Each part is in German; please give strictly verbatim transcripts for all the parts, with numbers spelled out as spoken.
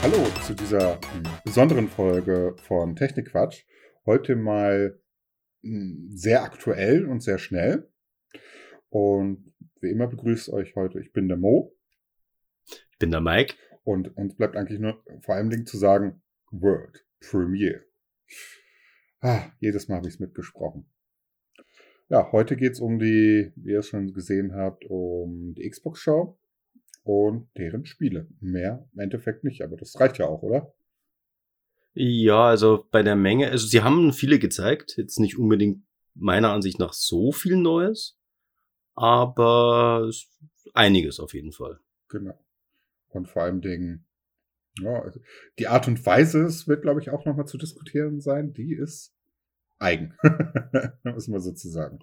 Hallo zu dieser hm, besonderen Folge von Technikquatsch. Heute mal hm, sehr aktuell und sehr schnell. Und wie immer begrüßt euch heute, ich bin der Mo. Ich bin der Mike. Und uns bleibt eigentlich nur vor allem Dingen zu sagen, World Premiere. Ah, jedes Mal habe ich es mitgesprochen. Ja, heute geht es um die, wie ihr es schon gesehen habt, um die Xbox-Show und deren Spiele. Mehr im Endeffekt nicht, aber das reicht ja auch, oder? Ja, also bei der Menge, also sie haben viele gezeigt, jetzt nicht unbedingt meiner Ansicht nach so viel Neues, aber einiges auf jeden Fall. Genau. Und vor allem Dingen, ja, also die Art und Weise, es wird, glaube ich, auch nochmal zu diskutieren sein, die ist eigen. Muss man sozusagen.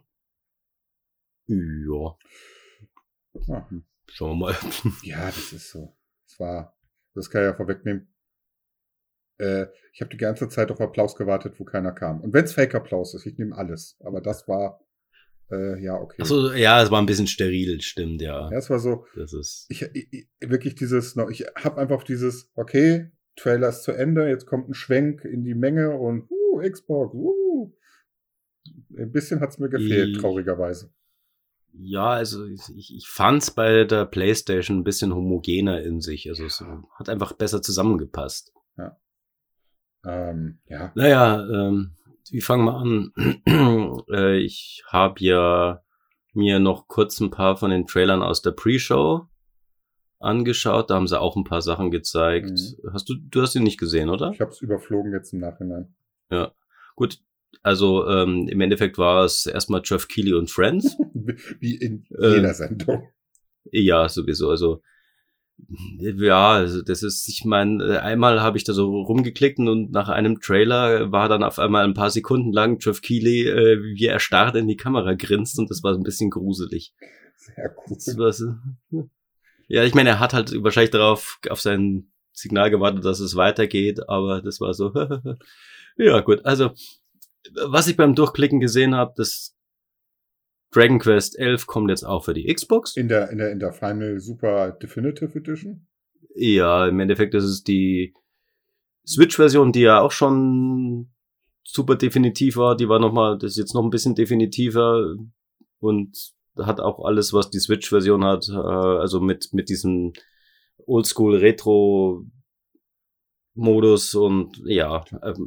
Ja. Ja. Schauen wir mal. Ja, das ist so. Das war, das kann ich ja vorwegnehmen. Äh, ich habe die ganze Zeit auf Applaus gewartet, wo keiner kam. Und wenn es Fake-Applaus ist, ich nehme alles. Aber das war, äh, ja, okay. Ach so, ja, es war ein bisschen steril, stimmt, ja. Ja, es war so, das ist ich, ich wirklich dieses, ich habe einfach dieses, okay, Trailer ist zu Ende, jetzt kommt ein Schwenk in die Menge und uh, Xbox, uh. Ein bisschen hat's mir gefehlt, ich, traurigerweise. Ja, also ich, ich fand's bei der PlayStation ein bisschen homogener in sich. Also es hat einfach besser zusammengepasst. Ja. Ähm, ja. Naja, ähm, wie fangen wir an? äh, ich habe ja mir noch kurz ein paar von den Trailern aus der Pre-Show angeschaut. Da haben sie auch ein paar Sachen gezeigt. Mhm. Hast du, du hast ihn nicht gesehen, oder? Ich habe es überflogen jetzt im Nachhinein. Ja, gut. Also ähm, im Endeffekt war es erstmal Geoff Keighley und Friends. Wie in jeder äh, Sendung. Ja, sowieso. Also ja, also das ist, ich meine, einmal habe ich da so rumgeklickt und nach einem Trailer war dann auf einmal ein paar Sekunden lang Geoff Keighley, äh, wie er starrt in die Kamera grinst und das war ein bisschen gruselig. Sehr cool. So, ja, ich meine, er hat halt wahrscheinlich darauf auf sein Signal gewartet, dass es weitergeht, aber das war so, ja gut, also was ich beim Durchklicken gesehen habe, das Dragon Quest elf kommt jetzt auch für die Xbox. In der, in der, in der Final Super Definitive Edition? Ja, im Endeffekt ist es die Switch-Version, die ja auch schon super definitiv war. Die war nochmal, das ist jetzt noch ein bisschen definitiver und hat auch alles, was die Switch-Version hat. Also mit, mit diesem Oldschool-Retro Modus und ja.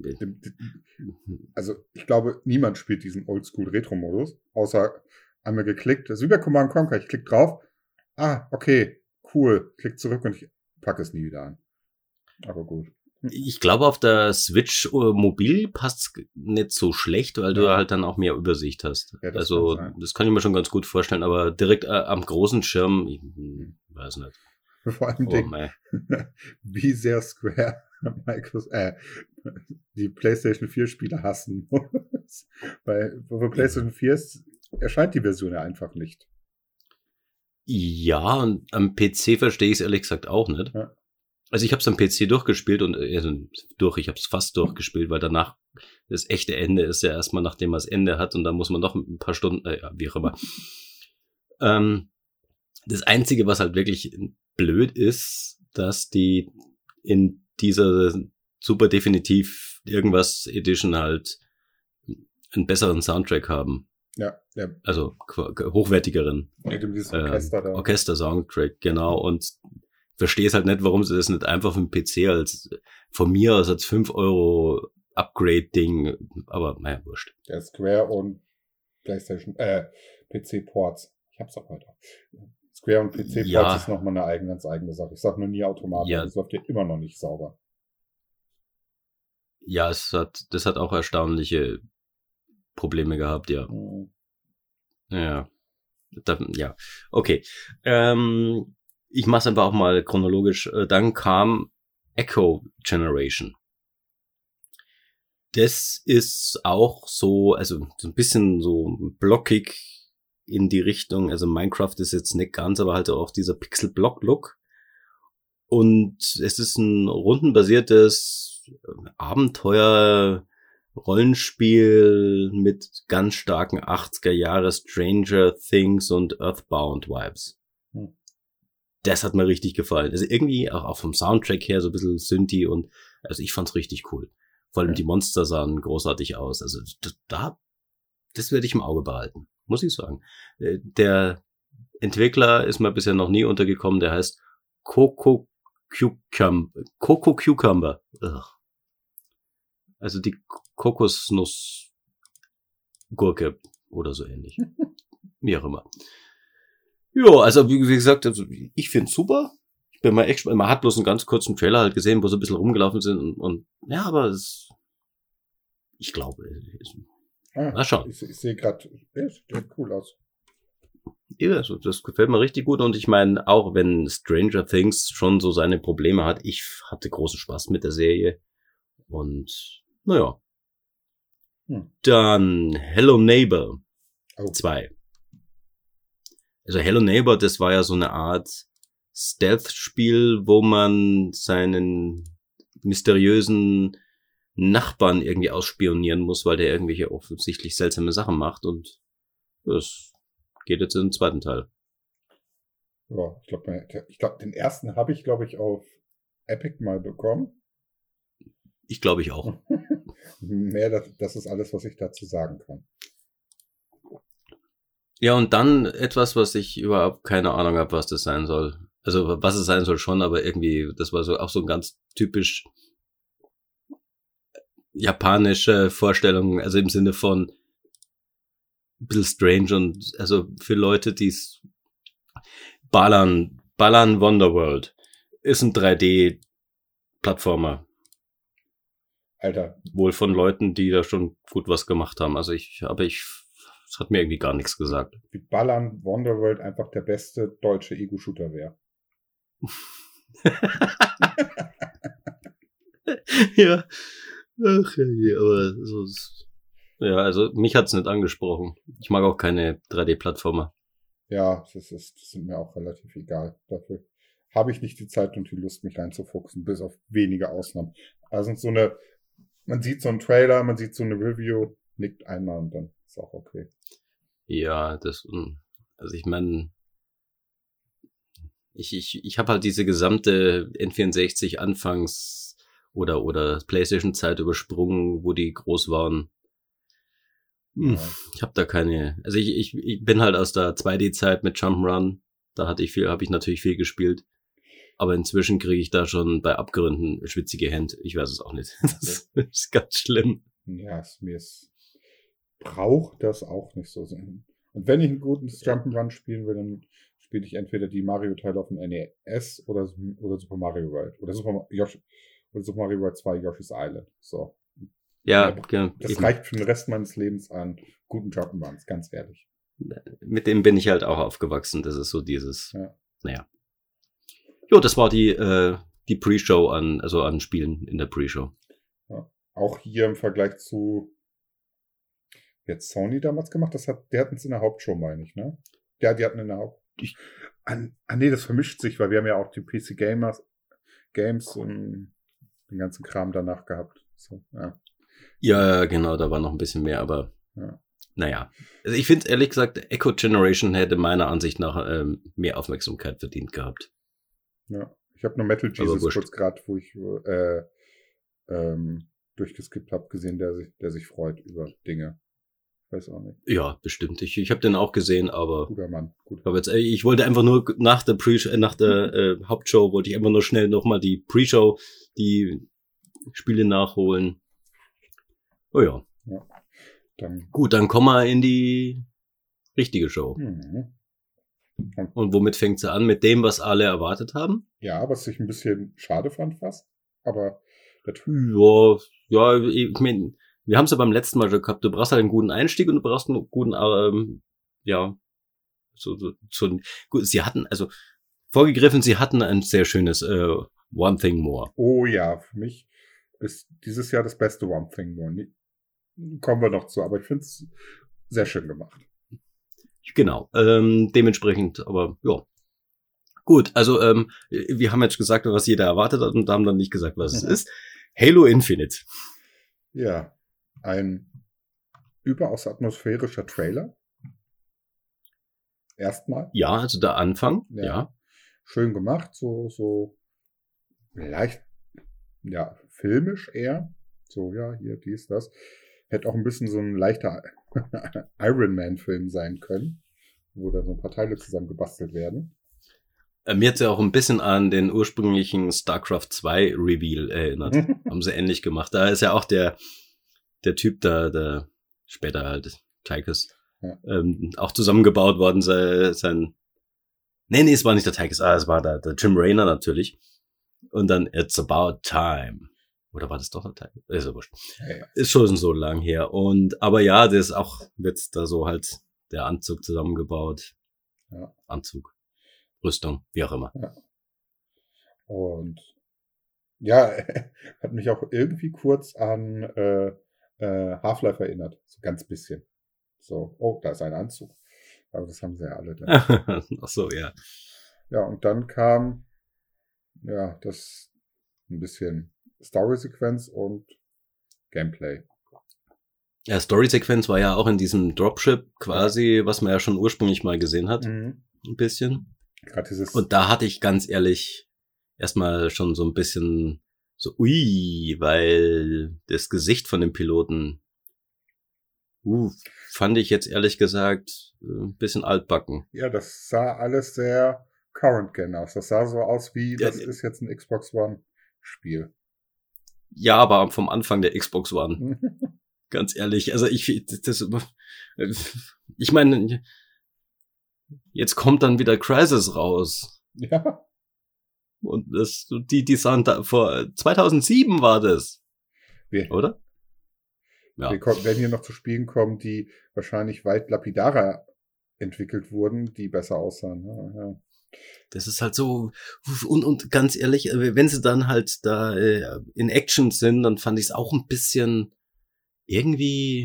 Also ich glaube, niemand spielt diesen Oldschool-Retro-Modus, außer einmal geklickt. Das ist wie bei Command Conquer. Ich klicke drauf. Ah, okay, cool. Klick zurück und ich packe es nie wieder an. Aber gut. Ich glaube, auf der Switch uh, mobil passt's nicht so schlecht, weil ja. du halt dann auch mehr Übersicht hast. Ja, das also kann das kann ich mir schon ganz gut vorstellen, aber direkt äh, am großen Schirm, ich hm, weiß nicht. Vor allem oh, Ding, wie sehr Square Microsoft, äh, die PlayStation vier Spiele hassen. Bei für PlayStation vier ist, erscheint die Version ja einfach nicht. Ja, und am P C verstehe ich es ehrlich gesagt auch nicht. Ja. Also ich habe es am P C durchgespielt und also durch, ich habe es fast durchgespielt, weil danach das echte Ende ist ja erstmal, nachdem man das Ende hat und dann muss man noch ein paar Stunden, äh, wie auch immer. ähm, das Einzige, was halt wirklich blöd ist, dass die in dieser super definitiv irgendwas Edition halt einen besseren Soundtrack haben. Ja, ja. Also hochwertigeren Mit dem dieses Orchester äh, da. Orchester-Soundtrack, genau. Und verstehe es halt nicht, warum sie das nicht einfach auf dem P C als, von mir aus als fünf Euro Upgrade-Ding, aber naja, wurscht. Der Square und PlayStation, äh, P C-Ports. Ich hab's auch heute. Square und P C-Ports ja. ist nochmal eine eigene, ganz eigene Sache. Ich sag nur nie automatisch, ja. Das läuft ja immer noch nicht sauber. Ja, es hat, das hat auch erstaunliche Probleme gehabt, ja. Mhm. Ja. Da, ja, okay. Ähm, ich mach's einfach auch mal chronologisch. Dann kam Echo Generation. Das ist auch so, also so ein bisschen so blockig in die Richtung, also Minecraft ist jetzt nicht ganz, aber halt auch dieser Pixel-Block-Look. Und es ist ein rundenbasiertes Abenteuer Rollenspiel mit ganz starken achtziger Jahre Stranger Things und Earthbound Vibes. Hm. das hat mir richtig gefallen. Also irgendwie auch, auch vom Soundtrack her so ein bisschen Synthi und also ich fand's richtig cool. Vor allem ja. Die Monster sahen großartig aus. Also das, da, das werde ich im Auge behalten, muss ich sagen. Der Entwickler ist mir bisher noch nie untergekommen, der heißt Coco Cucumber. Coco Cucumber. Ugh. Also die Kokosnussgurke oder so ähnlich. Wie auch immer. Jo, also wie, wie gesagt, also ich find's super. Ich bin mal echt, man hat bloß einen ganz kurzen Trailer halt gesehen, wo sie ein bisschen rumgelaufen sind und, und ja, aber es, ich glaube, es, ah, mal schauen. Ich, ich sehe gerade, es sieht cool aus. Ja, also das gefällt mir richtig gut und ich meine, auch wenn Stranger Things schon so seine Probleme hat, ich hatte großen Spaß mit der Serie und naja. Hm. Dann Hello Neighbor zwei. Oh. Also Hello Neighbor, das war ja so eine Art Stealth-Spiel, wo man seinen mysteriösen Nachbarn irgendwie ausspionieren muss, weil der irgendwelche offensichtlich seltsame Sachen macht und das geht jetzt in den zweiten Teil. Ja, ich glaube, ich glaub, den ersten habe ich, glaube ich, auf Epic mal bekommen. Ich glaube ich auch. Mehr, das, das ist alles, was ich dazu sagen kann. Ja, und dann etwas, was ich überhaupt keine Ahnung habe, was das sein soll. Also, was es sein soll schon, aber irgendwie, das war so auch so ein ganz typisch japanische Vorstellung, also im Sinne von ein bisschen strange und also für Leute, die es Ballern, Ballern Wonderworld ist ein drei D-Plattformer. Alter. Wohl von Leuten, die da schon gut was gemacht haben. Also ich, aber ich das hat mir irgendwie gar nichts gesagt. Wie Ballern Wonderworld einfach der beste deutsche Ego-Shooter wäre. Ja. Ach ja, aber so ist, ja, also mich hat's nicht angesprochen. Ich mag auch keine drei D-Plattformer. Ja, das ist, das sind mir auch relativ egal. Dafür habe ich nicht die Zeit und die Lust, mich reinzufuchsen, bis auf wenige Ausnahmen. Also so eine, man sieht so einen Trailer, man sieht so eine Review, nickt einmal und dann ist auch okay. Ja, das, also ich meine, ich, ich, ich habe halt diese gesamte N vierundsechzig Anfangs- oder, oder PlayStation-Zeit übersprungen, wo die groß waren. Hm, ja. Ich habe da keine, also ich, ich, ich bin halt aus der zwei D-Zeit mit Jump'n'Run, da hatte ich viel, habe ich natürlich viel gespielt. Aber inzwischen kriege ich da schon bei Abgründen schwitzige Hände. Ich weiß es auch nicht. Das ist ganz schlimm. Ja, es, mir ist braucht das auch nicht so sein. Und wenn ich ein gutes Jump'n'Run spielen will, dann spiele ich entweder die Mario-Teile auf dem N E S oder, oder Super Mario World. Oder Super, Yoshi, oder Super Mario World zwei Yoshi's Island. So. Ja, ja genau. Das eben. Reicht für den Rest meines Lebens an guten Jump'n'Runs, ganz ehrlich. Mit dem bin ich halt auch aufgewachsen. Das ist so dieses, ja. Naja. Jo, das war die, äh, die Pre-Show an, also an Spielen in der Pre-Show. Ja. Auch hier im Vergleich zu jetzt Sony damals gemacht, das hat, der hatten es in der Hauptshow, meine ich, ne? Ja, die hatten in der Haupt... Ich, an, ah, nee, das vermischt sich, weil wir haben ja auch die P C Gamers, Games und den ganzen Kram danach gehabt. So, ja. Ja, genau, da war noch ein bisschen mehr, aber ja. Naja. Also ich finde, ehrlich gesagt, Echo Generation hätte meiner Ansicht nach ähm, mehr Aufmerksamkeit verdient gehabt. Ja, ich habe nur Metal Jesus kurz gerade, wo ich äh, ähm, durchgeskippt habe, gesehen, der sich, der sich freut über Dinge. Weiß auch nicht. Ja, bestimmt. Ich, ich habe den auch gesehen, aber guter Mann. Gut. Aber jetzt, ich wollte einfach nur nach der Pre nach der äh, Hauptshow wollte ich einfach nur schnell nochmal die Pre-Show, die Spiele nachholen. Oh ja. Ja. Dann. Gut, dann kommen wir in die richtige Show. Mhm. Und, Und womit fängt sie an? Mit dem, was alle erwartet haben? Ja, was ich ein bisschen schade fand fast. Aber ja, ja, ich meine, wir haben es ja beim letzten Mal schon gehabt. Du brauchst halt einen guten Einstieg und du brauchst einen guten, ähm, ja, so, so, so, gut, sie hatten, also, vorgegriffen, sie hatten ein sehr schönes äh, One Thing More. Oh ja, für mich ist dieses Jahr das beste One Thing More. Kommen wir noch zu, aber ich finde es sehr schön gemacht. Genau, ähm, dementsprechend, aber ja. Gut, also ähm, wir haben jetzt gesagt, was jeder erwartet hat und haben dann nicht gesagt, was es ist. Halo Infinite. Ja, ein überaus atmosphärischer Trailer. Erstmal. Ja, also der Anfang, ja. ja. schön gemacht, so, so leicht, ja, filmisch eher. So, ja, hier, dies, das. Hätte auch ein bisschen so ein leichter Iron Man-Film sein können, wo da so ein paar Teile zusammengebastelt werden. Mir hat es ja auch ein bisschen an den ursprünglichen StarCraft zwei Reveal erinnert. Haben sie ähnlich gemacht. Da ist ja auch der, der Typ da, der später halt Tychus, ja. ähm, auch zusammengebaut worden, sein, sein, nee, nee, es war nicht der Tychus, ah, es war der, der Jim Raynor natürlich. Und dann It's About Time. Oder war das doch der Tychus? Ist ja wurscht. Ja, ja. Ist schon so lang her. Und, aber ja, das ist auch, wird da so halt der Anzug zusammengebaut. Ja. Anzug. Rüstung, wie auch immer. Ja. Und ja, hat mich auch irgendwie kurz an äh, äh, Half-Life erinnert. So ganz bisschen. So, oh, da ist ein Anzug. Aber das haben sie ja alle da. Ach so, ja. Ja, und dann kam ja das ein bisschen Story-Sequenz und Gameplay. Ja, Story-Sequenz war ja auch in diesem Dropship quasi, ja. Was man ja schon ursprünglich mal gesehen hat. Mhm. Ein bisschen. Und da hatte ich ganz ehrlich erstmal schon so ein bisschen so, ui, weil das Gesicht von dem Piloten, uh, fand ich jetzt ehrlich gesagt ein bisschen altbacken. Ja, das sah alles sehr Current-Gen aus. Das sah so aus wie, das ja, ist jetzt ein Xbox One-Spiel. Ja, aber vom Anfang der Xbox One. Ganz ehrlich, also ich, das, ich meine, jetzt kommt dann wieder Crysis raus. Ja. Und das, die, die sahen da, vor zweitausendsieben war das. Wir, oder? Ja. Wir kommen, werden hier noch zu Spielen kommen, die wahrscheinlich weit lapidarer entwickelt wurden, die besser aussahen. Ja, ja. Das ist halt so, und, und ganz ehrlich, wenn sie dann halt da äh, in Action sind, dann fand ich es auch ein bisschen irgendwie,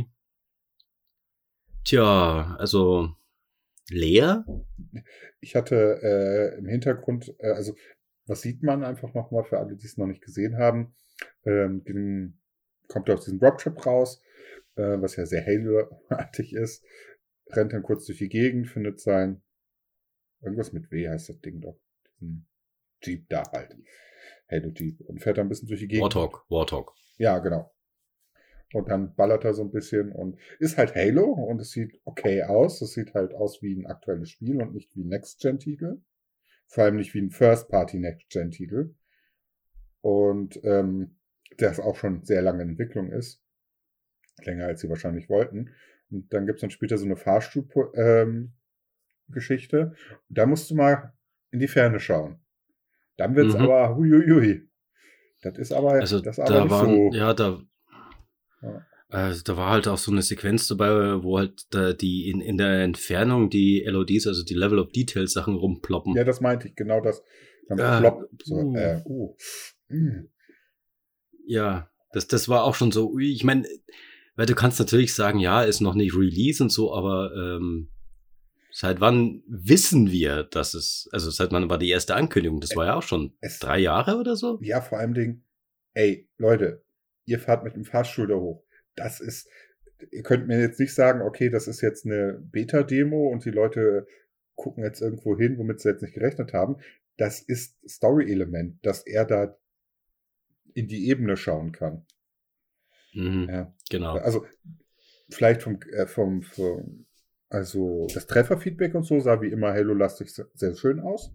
tja, also leer. Ich hatte äh, im Hintergrund, äh, also was sieht man einfach nochmal für alle, die es noch nicht gesehen haben, ähm, den, kommt aus diesem Dropship raus, äh, was ja sehr Halo-artig ist, rennt dann kurz durch die Gegend, findet sein, irgendwas mit W heißt das Ding doch, diesen Jeep da halt, Halo Jeep, und fährt dann ein bisschen durch die Gegend. Warthog, Warthog. Ja, genau. Und dann ballert er so ein bisschen und ist halt Halo und es sieht okay aus. Es sieht halt aus wie ein aktuelles Spiel und nicht wie ein Next-Gen-Titel. Vor allem nicht wie ein First-Party-Next-Gen-Titel. Und ähm, das auch schon sehr lange in Entwicklung ist. Länger als sie wahrscheinlich wollten. Und dann gibt es dann später so eine Fahrstuhl-Geschichte. Ähm, da musst du mal in die Ferne schauen. Dann wird's mhm. aber huiuiui. Das ist aber, also das aber da nicht waren, so. Ja, da Ja. Also da war halt auch so eine Sequenz dabei, wo halt da die in, in der Entfernung die L O Ds, also die Level of Details Sachen rumploppen. Ja, das meinte ich, genau das. Dann äh, ploppt so, uh. äh, uh. Mm. Ja, das, das war auch schon so, ui, ich meine, weil du kannst natürlich sagen, ja, ist noch nicht Release und so, aber ähm, seit wann wissen wir, dass es, also seit wann war die erste Ankündigung? Das war ja auch schon es, drei Jahre oder so? Ja, vor allem Ding, ey, Leute, ihr fahrt mit dem Fahrstuhl da hoch. Das ist, ihr könnt mir jetzt nicht sagen, okay, das ist jetzt eine Beta-Demo und die Leute gucken jetzt irgendwo hin, womit sie jetzt nicht gerechnet haben. Das ist Story-Element, dass er da in die Ebene schauen kann. Mhm, ja. Genau. Also, vielleicht vom, äh, vom, vom, also, das Trefferfeedback und so sah wie immer Halo-lastig sehr schön aus.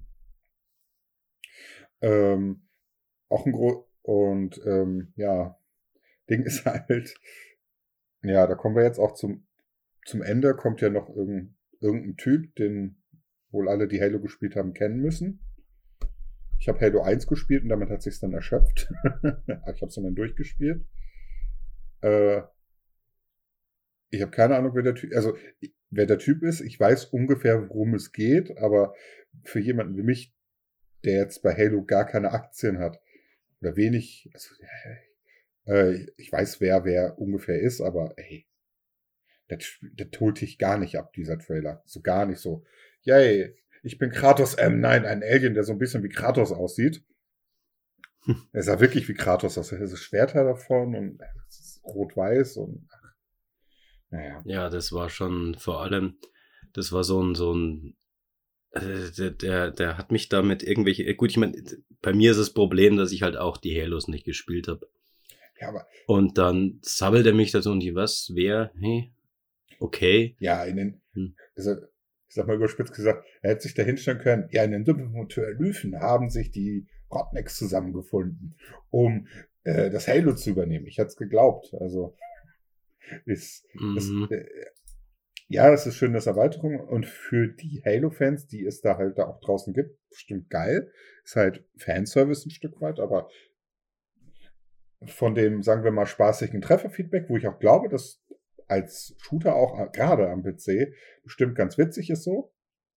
Ähm, auch ein Gro- und, ähm, ja, Ding ist halt, ja, da kommen wir jetzt auch zum, zum Ende, kommt ja noch irgendein, irgendein Typ, den wohl alle, die Halo gespielt haben, kennen müssen. Ich habe Halo eins gespielt und damit hat sich's dann erschöpft. Ich habe es dann durchgespielt. Äh, ich habe keine Ahnung, wer der Typ, also wer der Typ ist. Ich weiß ungefähr, worum es geht, aber für jemanden wie mich, der jetzt bei Halo gar keine Aktien hat oder wenig, also, äh, ich weiß, wer wer ungefähr ist, aber ey, das, das holt dich gar nicht ab, dieser Trailer. So gar nicht so. Yay, ich bin Kratos, ähm, nein, ein Alien, der so ein bisschen wie Kratos aussieht. Hm. Er sah wirklich wie Kratos aus. Er hat das Schwert davon und es ist rot-weiß und ach, naja. Ja, das war schon vor allem, das war so ein, so ein Also der, der, der hat mich damit irgendwelche, gut, ich meine, bei mir ist das Problem, dass ich halt auch die Halos nicht gespielt habe. Ja, aber. Und dann sabbelt er mich da so und die, was, wer, hey, okay. Ja, in den, hm. also, ich sag mal überspitzt gesagt, er hätte sich da hinstellen können, ja, in den Dümpelmonteur-Lüfen haben sich die Rodnecks zusammengefunden, um äh, das Halo zu übernehmen. Ich hätte es geglaubt. Also, ist, mhm. ist äh, ja, das ist schön, das Erweiterung. Und für die Halo-Fans, die es da halt da auch draußen gibt, bestimmt geil. Ist halt Fanservice ein Stück weit, aber von dem, sagen wir mal, spaßigen Trefferfeedback, wo ich auch glaube, dass als Shooter auch gerade am P C bestimmt ganz witzig ist so.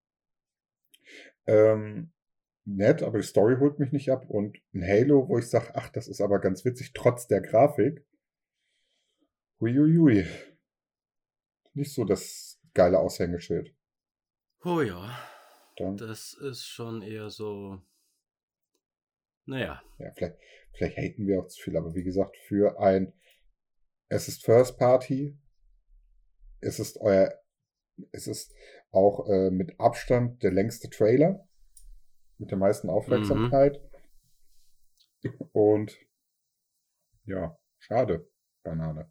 Ähm, nett, aber die Story holt mich nicht ab. Und ein Halo, wo ich sage, ach, das ist aber ganz witzig, trotz der Grafik. Huiuiui. Nicht so das geile Aushängeschild. Oh ja. Dann. Das ist schon eher so. Naja. Ja, vielleicht, vielleicht haten wir auch zu viel, aber wie gesagt, für ein es ist First Party, es ist euer, es ist auch äh, mit Abstand der längste Trailer, mit der meisten Aufmerksamkeit. Mhm. Und ja, schade, Banane.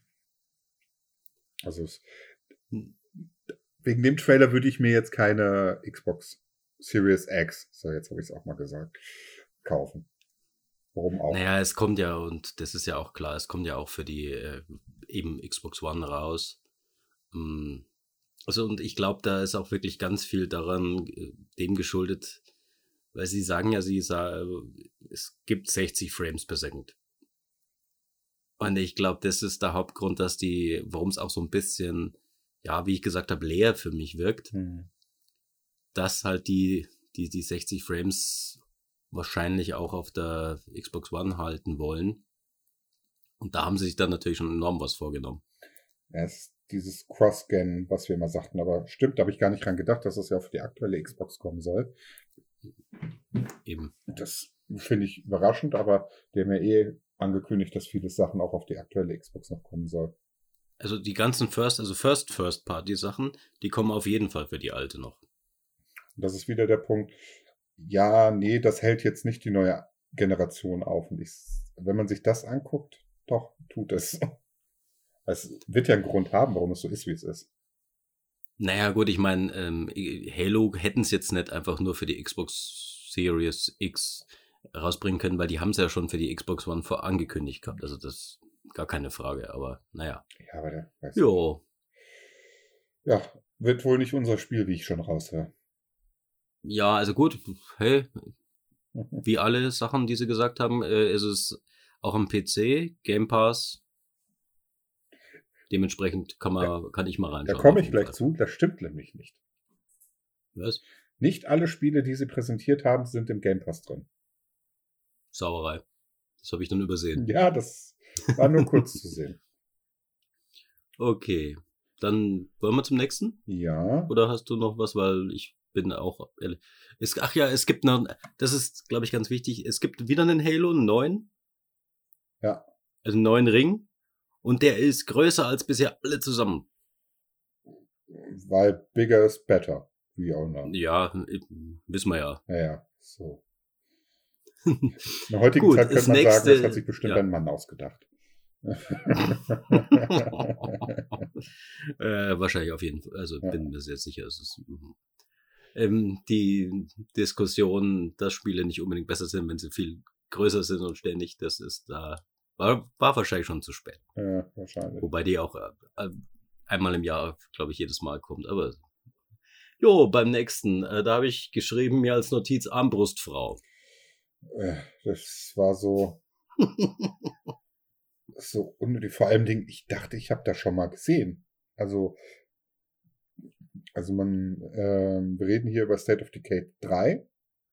Also es, wegen dem Trailer würde ich mir jetzt keine Xbox Series X, so jetzt habe ich es auch mal gesagt, kaufen. Warum auch? Naja, es kommt ja, und das ist ja auch klar, es kommt ja auch für die äh, eben Xbox One raus. Ähm, also und ich glaube, da ist auch wirklich ganz viel daran äh, dem geschuldet, weil sie sagen ja, sie sagen, es gibt sechzig Frames per Second. Und ich glaube, das ist der Hauptgrund, dass die, warum es auch so ein bisschen, ja, wie ich gesagt habe, leer für mich wirkt, hm. dass halt die, die, die sechzig Frames wahrscheinlich auch auf der Xbox One halten wollen. Und da haben sie sich dann natürlich schon enorm was vorgenommen. Ja, es ist dieses Cross-Gen, was wir immer sagten, aber stimmt, da habe ich gar nicht dran gedacht, dass das ja auf die aktuelle Xbox kommen soll. Eben. Das finde ich überraschend, aber die haben ja eh angekündigt, dass viele Sachen auch auf die aktuelle Xbox noch kommen soll. Also die ganzen First, also First First Party Sachen, die kommen auf jeden Fall für die alte noch. Das ist wieder der Punkt. Ja, nee, das hält jetzt nicht die neue Generation auf. Und ich, wenn man sich das anguckt, doch, tut es. Es wird ja einen Grund haben, warum es so ist, wie es ist. Naja, gut, ich meine, ähm, Halo hätten es jetzt nicht einfach nur für die Xbox Series X rausbringen können, weil die haben es ja schon für die Xbox One vor angekündigt gehabt. Also das ist gar keine Frage, aber naja. Ja, aber der weiß Jo. Ja, wird wohl nicht unser Spiel, wie ich schon raushöre. Ja, also gut, hey, wie alle Sachen, die sie gesagt haben, äh, ist es auch am P C, Game Pass. Dementsprechend kann man, ja, kann ich mal reinschauen. Da komme ich gleich Fall. zu, das stimmt nämlich nicht. Was? Nicht alle Spiele, die sie präsentiert haben, sind im Game Pass drin. Sauerei. Das habe ich dann übersehen. Ja, das war nur kurz zu sehen. Okay, dann wollen wir zum nächsten? Ja. Oder hast du noch was, weil ich bin auch... Es, ach ja, es gibt noch... Das ist, glaube ich, ganz wichtig. Es gibt wieder einen Halo, einen neuen. Ja. Also einen neuen Ring. Und der ist größer als bisher alle zusammen. Weil bigger is better. Wie auch noch. Ja, wissen wir ja. Ja, ja, so. In der heutigen Gut, Zeit könnte man nächste, sagen, das hat sich bestimmt ja. ein Mann ausgedacht. äh, wahrscheinlich auf jeden Fall. Also ja. Bin mir sehr sicher. Es ist, ähm, die Diskussion, dass Spiele nicht unbedingt besser sind, wenn sie viel größer sind und ständig, das ist da, war, war wahrscheinlich schon zu spät. Ja, wahrscheinlich. Wobei die auch äh, einmal im Jahr, glaube ich, jedes Mal kommt. Aber jo, beim nächsten, äh, da habe ich geschrieben, mir als Notiz Armbrustfrau. Das war so so unnötig. Vor allem Dingen, ich dachte, ich habe das schon mal gesehen. Also also man, äh, wir reden hier über State of Decay drei,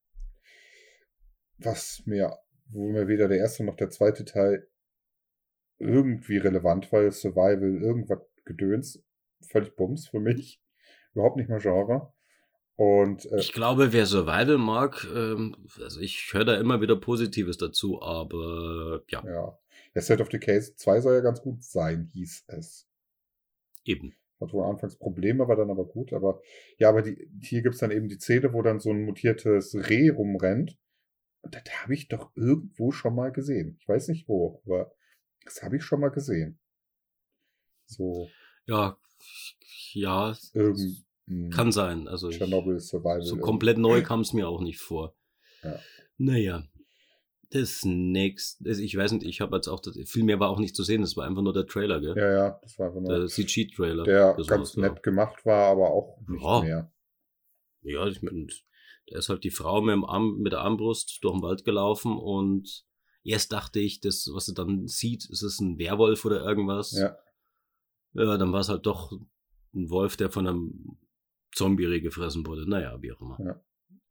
was mir, wo mir weder der erste noch der zweite Teil irgendwie relevant war, Survival, irgendwas Gedöns, völlig Bums für mich, überhaupt nicht mehr Genre. Und, äh, ich glaube, wer Survival mag, ähm, also ich höre da immer wieder Positives dazu, aber ja. Ja, der State of Decay zwei soll ja ganz gut sein, hieß es. Eben. Hat wohl anfangs Probleme, war dann aber gut. Aber ja, aber die, hier gibt's dann eben die Szene, wo dann so ein mutiertes Reh rumrennt. Und das habe ich doch irgendwo schon mal gesehen. Ich weiß nicht wo, aber das habe ich schon mal gesehen. So. Ja, ja, Irgend, kann sein. Also Chernobyl Survival. So komplett irgendwie. Neu kam es mir auch nicht vor. Ja. Naja. Das nächste, ich weiß nicht, ich habe jetzt auch, viel mehr war auch nicht zu sehen, das war einfach nur der Trailer, gell? Ja, ja, das war einfach nur der C G-Trailer. Der ganz nett ja. gemacht war, aber auch nicht ja. mehr. Ja, ich meine, da ist halt die Frau mit, dem Arm, mit der Armbrust durch den Wald gelaufen und erst dachte ich, das, was sie dann sieht, ist es ein Werwolf oder irgendwas. Ja. Ja, dann war es halt doch ein Wolf, der von einem Zombie gefressen wurde. Naja, wie auch immer. Ja.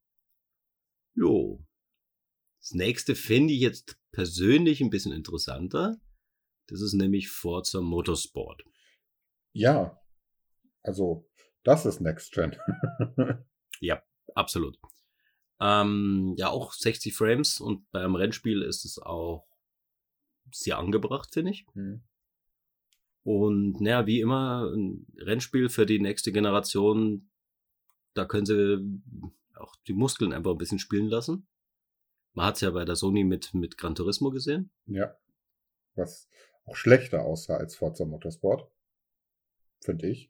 Jo. Das nächste finde ich jetzt persönlich ein bisschen interessanter. Das ist nämlich Forza Motorsport. Ja, also das ist Next Gen. Ja, absolut. Ähm, ja, auch sechzig Frames und beim Rennspiel ist es auch sehr angebracht, finde ich. Mhm. Und naja, wie immer, ein Rennspiel für die nächste Generation, da können sie auch die Muskeln einfach ein bisschen spielen lassen. Man hat es ja bei der Sony mit, mit Gran Turismo gesehen. Ja. Was auch schlechter aussah als Forza Motorsport. Finde ich.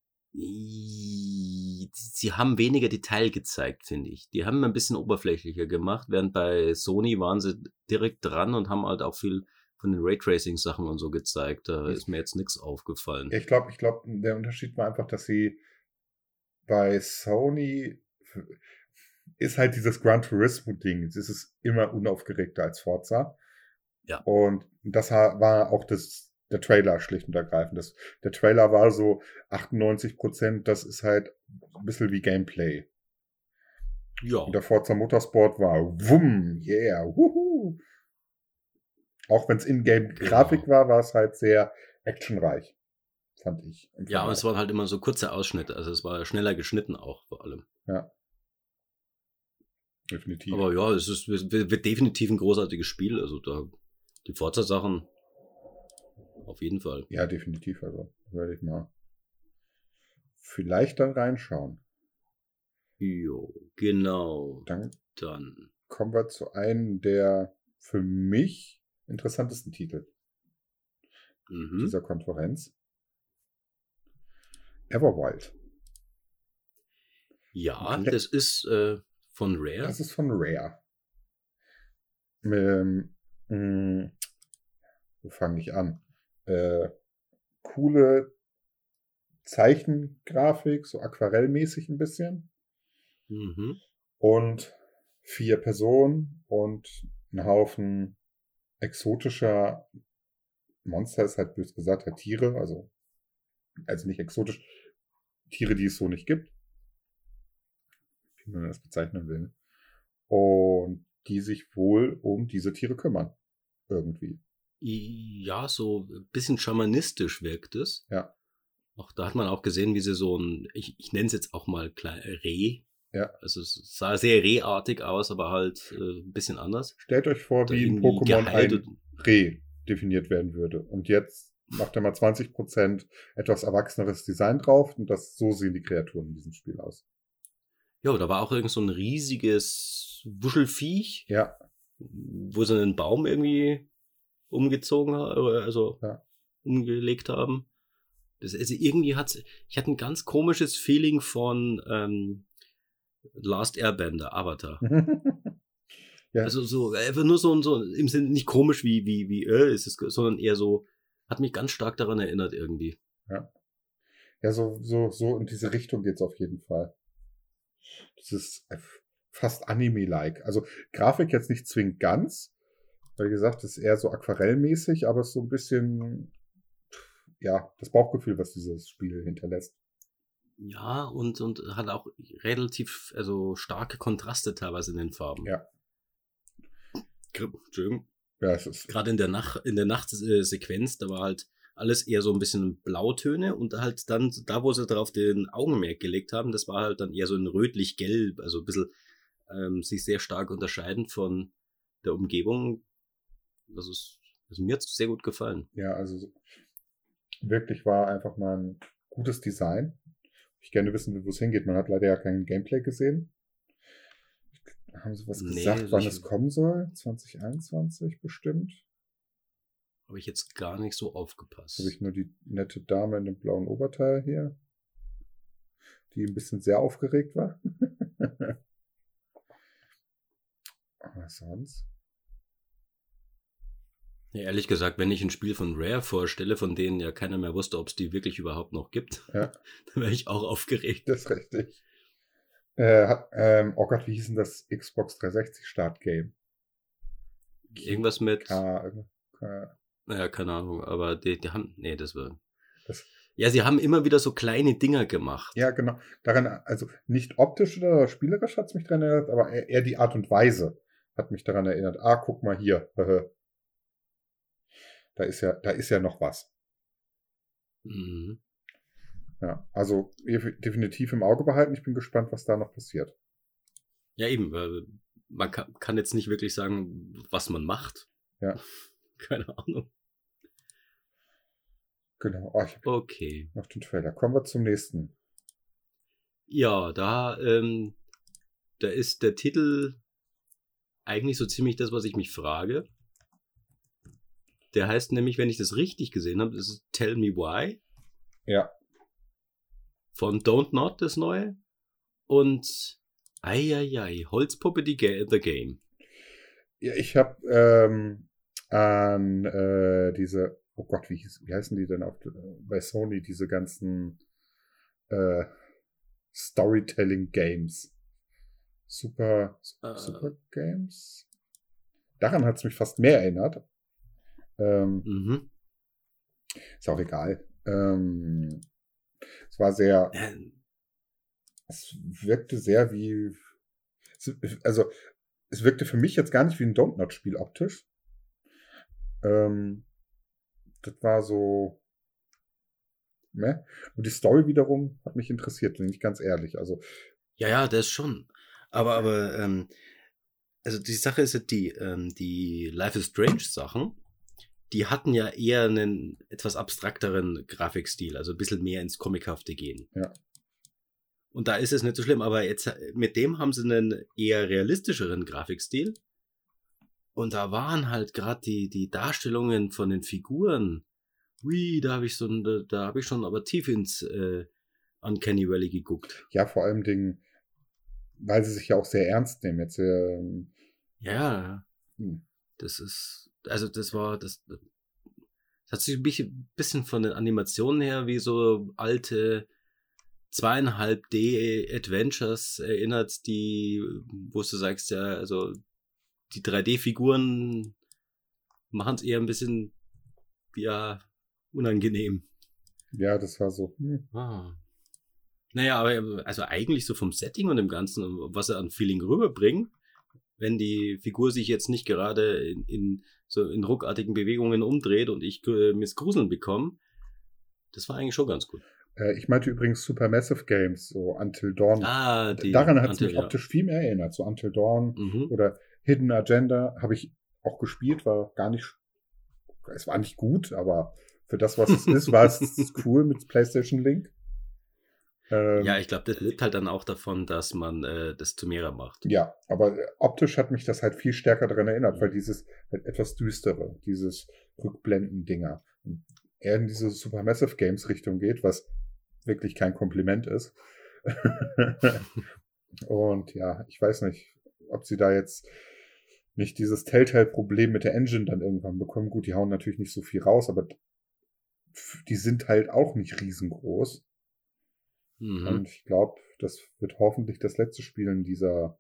Sie haben weniger Detail gezeigt, finde ich. Die haben ein bisschen oberflächlicher gemacht, während bei Sony waren sie direkt dran und haben halt auch viel von den Raytracing-Sachen und so gezeigt. Da ist mir jetzt nichts aufgefallen. Ich glaube, ich glaube, der Unterschied war einfach, dass sie bei Sony ist halt dieses Gran Turismo-Ding. Das ist immer unaufgeregter als Forza. Ja. Und das war auch das, der Trailer schlicht und ergreifend. Das, der Trailer war so achtundneunzig Prozent, das ist halt ein bisschen wie Gameplay. Ja. Und der Forza Motorsport war wumm, yeah, wuhu. Auch wenn es In-Game-Grafik genau. war, war es halt sehr actionreich, fand ich. Ja, aber es waren halt immer so kurze Ausschnitte. Also es war schneller geschnitten auch vor allem. Ja. Definitiv. Aber ja, es ist, wird, wird definitiv ein großartiges Spiel. Also da die Forza-Sachen auf jeden Fall. Ja, definitiv. Also werde ich mal vielleicht dann reinschauen. Jo, genau. Dann, dann kommen wir zu einem der für mich interessantesten Titel mhm. dieser Konferenz. Everwild. Ja, Le- das ist äh, von Rare. Das ist von Rare. Ähm, mh, wo fange ich an? Äh, coole Zeichengrafik, so aquarellmäßig ein bisschen. Mhm. Und vier Personen und ein Haufen exotischer Monster, ist halt bös gesagt, halt Tiere, also, also nicht exotisch, Tiere, die es so nicht gibt. Wie man das bezeichnen will. Und die sich wohl um diese Tiere kümmern. Irgendwie. Ja, so ein bisschen schamanistisch wirkt es. Ja. Auch da hat man auch gesehen, wie sie so ein, ich, ich nenne es jetzt auch mal klein, Reh. Ja. Also es sah sehr rehartig aus, aber halt äh, ein bisschen anders. Stellt euch vor, wie in Pokémon ein Reh definiert werden würde. Und jetzt macht er mal zwanzig Prozent etwas erwachseneres Design drauf und das, so sehen die Kreaturen in diesem Spiel aus. Ja, da war auch irgend so ein riesiges Wuschelviech. Ja. Wo sie einen Baum irgendwie umgezogen haben, also ja. umgelegt haben. Das, also irgendwie hat's, ich hatte ein ganz komisches Feeling von ähm, Last Airbender, Avatar. ja. Also so, einfach nur so, so im Sinne nicht komisch wie, wie, wie, äh, ist es, sondern eher so, hat mich ganz stark daran erinnert irgendwie. Ja. Ja, so, so, so in diese Richtung geht's auf jeden Fall. Das ist fast Anime-like. Also Grafik jetzt nicht zwingend ganz, weil wie gesagt, das ist eher so aquarellmäßig, aber es ist so ein bisschen, ja, das Bauchgefühl, was dieses Spiel hinterlässt. Ja, und, und hat auch relativ, also starke Kontraste teilweise in den Farben. Ja. Entschuldigung. Ja, es ist. Gerade in der Nacht, in der Nachtsequenz, da war halt alles eher so ein bisschen Blautöne und halt dann, da wo sie darauf den Augenmerk gelegt haben, das war halt dann eher so ein rötlich-gelb, also ein bisschen ähm, sich sehr stark unterscheidend von der Umgebung. Das ist, also mir hat es sehr gut gefallen. Ja, also wirklich war einfach mal ein gutes Design. Ich gerne wissen, wo es hingeht. Man hat leider ja kein Gameplay gesehen. Haben sie was Nee, gesagt, also wann ich- es kommen soll? zwanzig einundzwanzig bestimmt. Habe ich jetzt gar nicht so aufgepasst. Habe ich nur die nette Dame in dem blauen Oberteil hier, die ein bisschen sehr aufgeregt war. Aber sonst? Ja, ehrlich gesagt, wenn ich ein Spiel von Rare vorstelle, von denen ja keiner mehr wusste, ob es die wirklich überhaupt noch gibt, Ja. dann wäre ich auch aufgeregt. Das ist richtig. Äh, hat, ähm, oh Gott, wie hieß denn das Xbox dreihundertsechzig Startgame? Irgendwas mit, K, K, naja, keine Ahnung, aber die, die haben, nee, das war, das, ja, sie haben immer wieder so kleine Dinger gemacht. ja, genau. Daran, also nicht optisch oder spielerisch hat es mich daran erinnert, aber eher, eher die Art und Weise hat mich daran erinnert. Ah, guck mal hier. Da ist ja, da ist ja noch was. Mhm. Ja, also definitiv im Auge behalten. Ich bin gespannt, was da noch passiert. Ja, eben, weil man kann, kann jetzt nicht wirklich sagen, was man macht. Ja. Keine Ahnung. Genau. Oh, ich habe Okay. noch den Trailer. Kommen wir zum nächsten. Ja, da, ähm, da ist der Titel eigentlich so ziemlich das, was ich mich frage. Der heißt nämlich, wenn ich das richtig gesehen habe, das ist Tell Me Why. Ja. Von Don't Not, das neue. Und Eieiei, Holzpuppe die Ga- The Game. Ja, ich habe ähm, an äh, diese, oh Gott, wie, hieß, wie heißen die denn auf, bei Sony, diese ganzen äh, Storytelling-Games. Super, Äh. Super Games? Daran hat es mich fast mehr erinnert. Ähm, Mhm. Ist auch egal. Ähm, es war sehr, Äh, es wirkte sehr wie, also es wirkte für mich jetzt gar nicht wie ein Don't Not-Spiel optisch. Ähm, das war so, ne? Und die Story wiederum hat mich interessiert, bin ich ganz ehrlich. Also ja, ja, das schon. Aber, aber, ähm, also die Sache ist ja die, ähm, die Life is Strange Sachen, die hatten ja eher einen etwas abstrakteren Grafikstil, also ein bisschen mehr ins Comichafte gehen. Ja. Und da ist es nicht so schlimm, aber jetzt mit dem haben sie einen eher realistischeren Grafikstil. Und da waren halt gerade die, die Darstellungen von den Figuren. Ui, da habe ich so, da, da habe ich schon aber tief ins äh, Uncanny Valley geguckt. Ja, vor allem Dingen, weil sie sich ja auch sehr ernst nehmen. Jetzt, ähm, Ja, hm. das ist, also das war, das, das hat sich ein bisschen, bisschen von den Animationen her wie so alte zweieinhalb D Adventures erinnert, die, wo du sagst, ja, also die drei D-Figuren machen es eher ein bisschen, ja, unangenehm. Ja, das war so. Hm. Ah. Naja, aber also eigentlich so vom Setting und dem Ganzen, was er an Feeling rüberbringt, wenn die Figur sich jetzt nicht gerade in, in so in ruckartigen Bewegungen umdreht und ich äh, Missgruseln bekomme, das war eigentlich schon ganz gut. Äh, ich meinte übrigens Supermassive Games, so Until Dawn. Ah, die Daran hat es Until, mich ja. optisch viel mehr erinnert. So Until Dawn Mhm. oder Hidden Agenda habe ich auch gespielt, war gar nicht, es war nicht gut, aber für das, was es ist, war es cool mit PlayStation Link. Ähm, Ja, ich glaube, das lebt halt dann auch davon, dass man äh, das zu mehrer macht. Ja, aber optisch hat mich das halt viel stärker daran erinnert, Mhm. weil dieses halt etwas düstere, dieses Rückblenden-Dinger eher in diese Supermassive Games Richtung geht, was wirklich kein Kompliment ist. Und ja, ich weiß nicht, ob sie da jetzt nicht dieses Telltale-Problem mit der Engine dann irgendwann bekommen. Gut, die hauen natürlich nicht so viel raus, aber die sind halt auch nicht riesengroß. Mhm. Und ich glaube, das wird hoffentlich das letzte Spiel in dieser,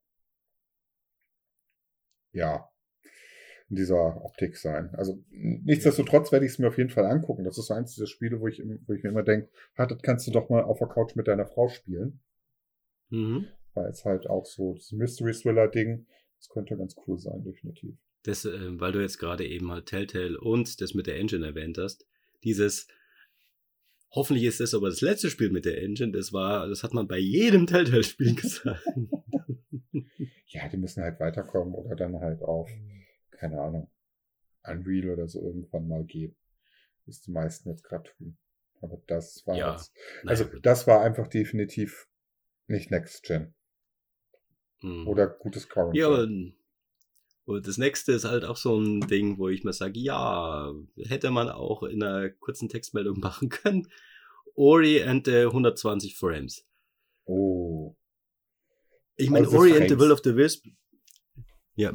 ja, in dieser Optik sein. Also nichtsdestotrotz werde ich es mir auf jeden Fall angucken. Das ist so eins dieser Spiele, wo ich, wo ich mir immer denke, ah, das kannst du doch mal auf der Couch mit deiner Frau spielen. Mhm. Weil es halt auch so das Mystery-Thriller-Ding, das könnte ganz cool sein, definitiv. Das, äh, weil du jetzt gerade eben halt Telltale und das mit der Engine erwähnt hast, dieses hoffentlich ist das aber das letzte Spiel mit der Engine, das war, das hat man bei jedem Telltale-Spiel gesagt. Ja, die müssen halt weiterkommen oder dann halt auf, keine Ahnung, Unreal oder so irgendwann mal geben. Was die meisten jetzt gerade tun. Aber das war Ja, jetzt, also naja, das war einfach definitiv nicht Next Gen. hm. Oder gutes Current Ja, Gen. und das nächste ist halt auch so ein Ding, wo ich mir sage, ja, hätte man auch in einer kurzen Textmeldung machen können. Ori and the hundertzwanzig Frames. Oh. Ich meine, Also Ori and the Frames. Will of the Wisp. Ja.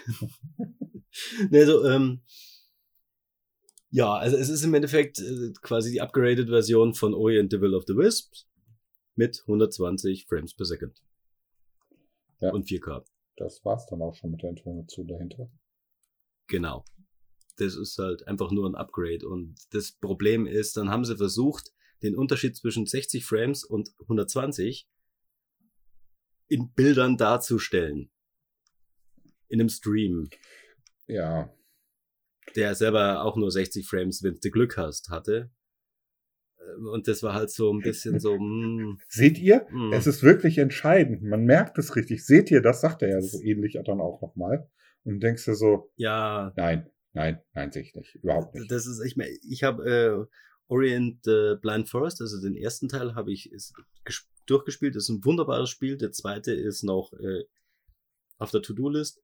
ne, so, ähm, ja, also es ist im Endeffekt äh, quasi die upgraded Version von Ori and the Will of the Wisp mit hundertzwanzig Frames per Second. Ja. Und vier K. Das war's dann auch schon mit der Information dahinter. Genau. Das ist halt einfach nur ein Upgrade. Und das Problem ist, dann haben sie versucht, den Unterschied zwischen sechzig Frames und hundertzwanzig in Bildern darzustellen. In einem Stream. Ja. Der selber auch nur sechzig Frames, wenn du Glück hast, hatte. Und das war halt so ein bisschen so, mm, Seht ihr? mm. Es ist wirklich entscheidend. Man merkt es richtig. Seht ihr, das sagt er ja so ähnlich dann auch nochmal. Und denkst du so, Ja. Nein, nein, nein, sehe ich nicht. Überhaupt nicht. Das ist, ich meine, ich habe äh, Ori and the Blind Forest, also den ersten Teil habe ich ist, ges- durchgespielt. Das ist ein wunderbares Spiel. Der zweite ist noch äh, auf der To-Do-List.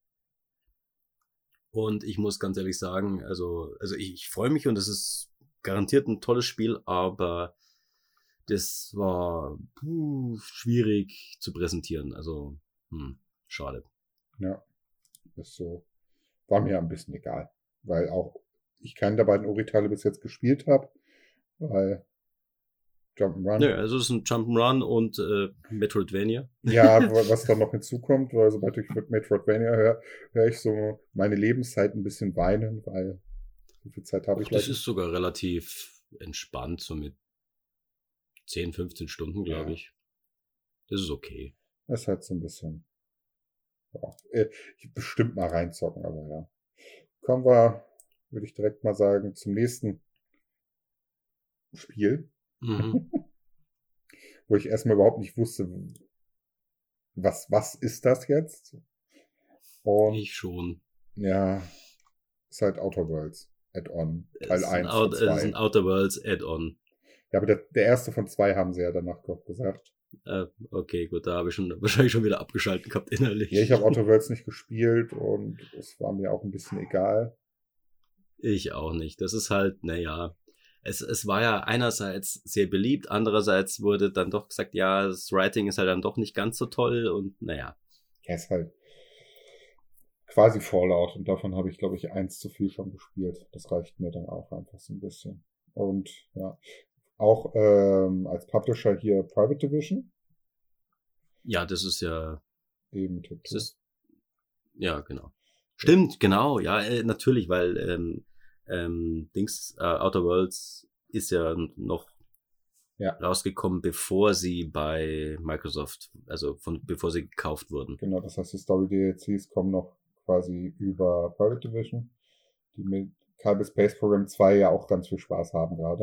Und ich muss ganz ehrlich sagen, also, also ich, ich freue mich und es ist garantiert ein tolles Spiel, aber das war puh, schwierig zu präsentieren. Also, hm, schade. Ja, ist so. War mir ein bisschen egal. Weil auch ich keinen der beiden Ori-Teile bis jetzt gespielt habe. Weil Jump'n'Run. Ja, also es ist ein Jump'n'Run und äh, Metroidvania. Ja, was dann noch hinzukommt, weil sobald ich mit Metroidvania höre, höre ich so meine Lebenszeit ein bisschen weinen, weil so viel Zeit habe ich Och, das leider ist sogar relativ entspannt, so mit zehn, fünfzehn Stunden, glaube Ja. ich. Das ist okay. Das ist halt so ein bisschen. Ja, äh, ich bestimmt mal reinzocken, aber ja. Kommen wir, würde ich direkt mal sagen, zum nächsten Spiel, Mhm. wo ich erstmal überhaupt nicht wusste, was, was ist das jetzt? Und Ich schon. ja, ist halt Outer Worlds Add-on, Teil Es ist ein, eins Out, von es ist ein zwei. Outer Worlds Add-on. Ja, aber der, der erste von zwei haben sie ja danach noch gesagt. Äh, okay, gut, da habe ich schon wahrscheinlich schon wieder abgeschaltet gehabt innerlich. Ja, ich habe Outer Worlds nicht gespielt und es war mir auch ein bisschen egal. Ich auch nicht. Das ist halt, naja, es, es war ja einerseits sehr beliebt, andererseits wurde dann doch gesagt, ja, das Writing ist halt dann doch nicht ganz so toll und naja. Ja, ist halt quasi Fallout und davon habe ich, glaube ich, eins zu viel schon gespielt. Das reicht mir dann auch einfach so ein bisschen. Und ja, auch ähm, als Publisher hier Private Division. Ja, das ist ja, Eben Titel. das ist, ja, genau. Stimmt, genau, ja, äh, natürlich, weil ähm, ähm, Dings, äh, Outer Worlds ist ja noch Ja. rausgekommen, bevor sie bei Microsoft, also von bevor sie gekauft wurden. Genau, das heißt, die Story-D L Cs kommen noch quasi über Private Division, die mit Kerbal Space Program zwei ja auch ganz viel Spaß haben gerade.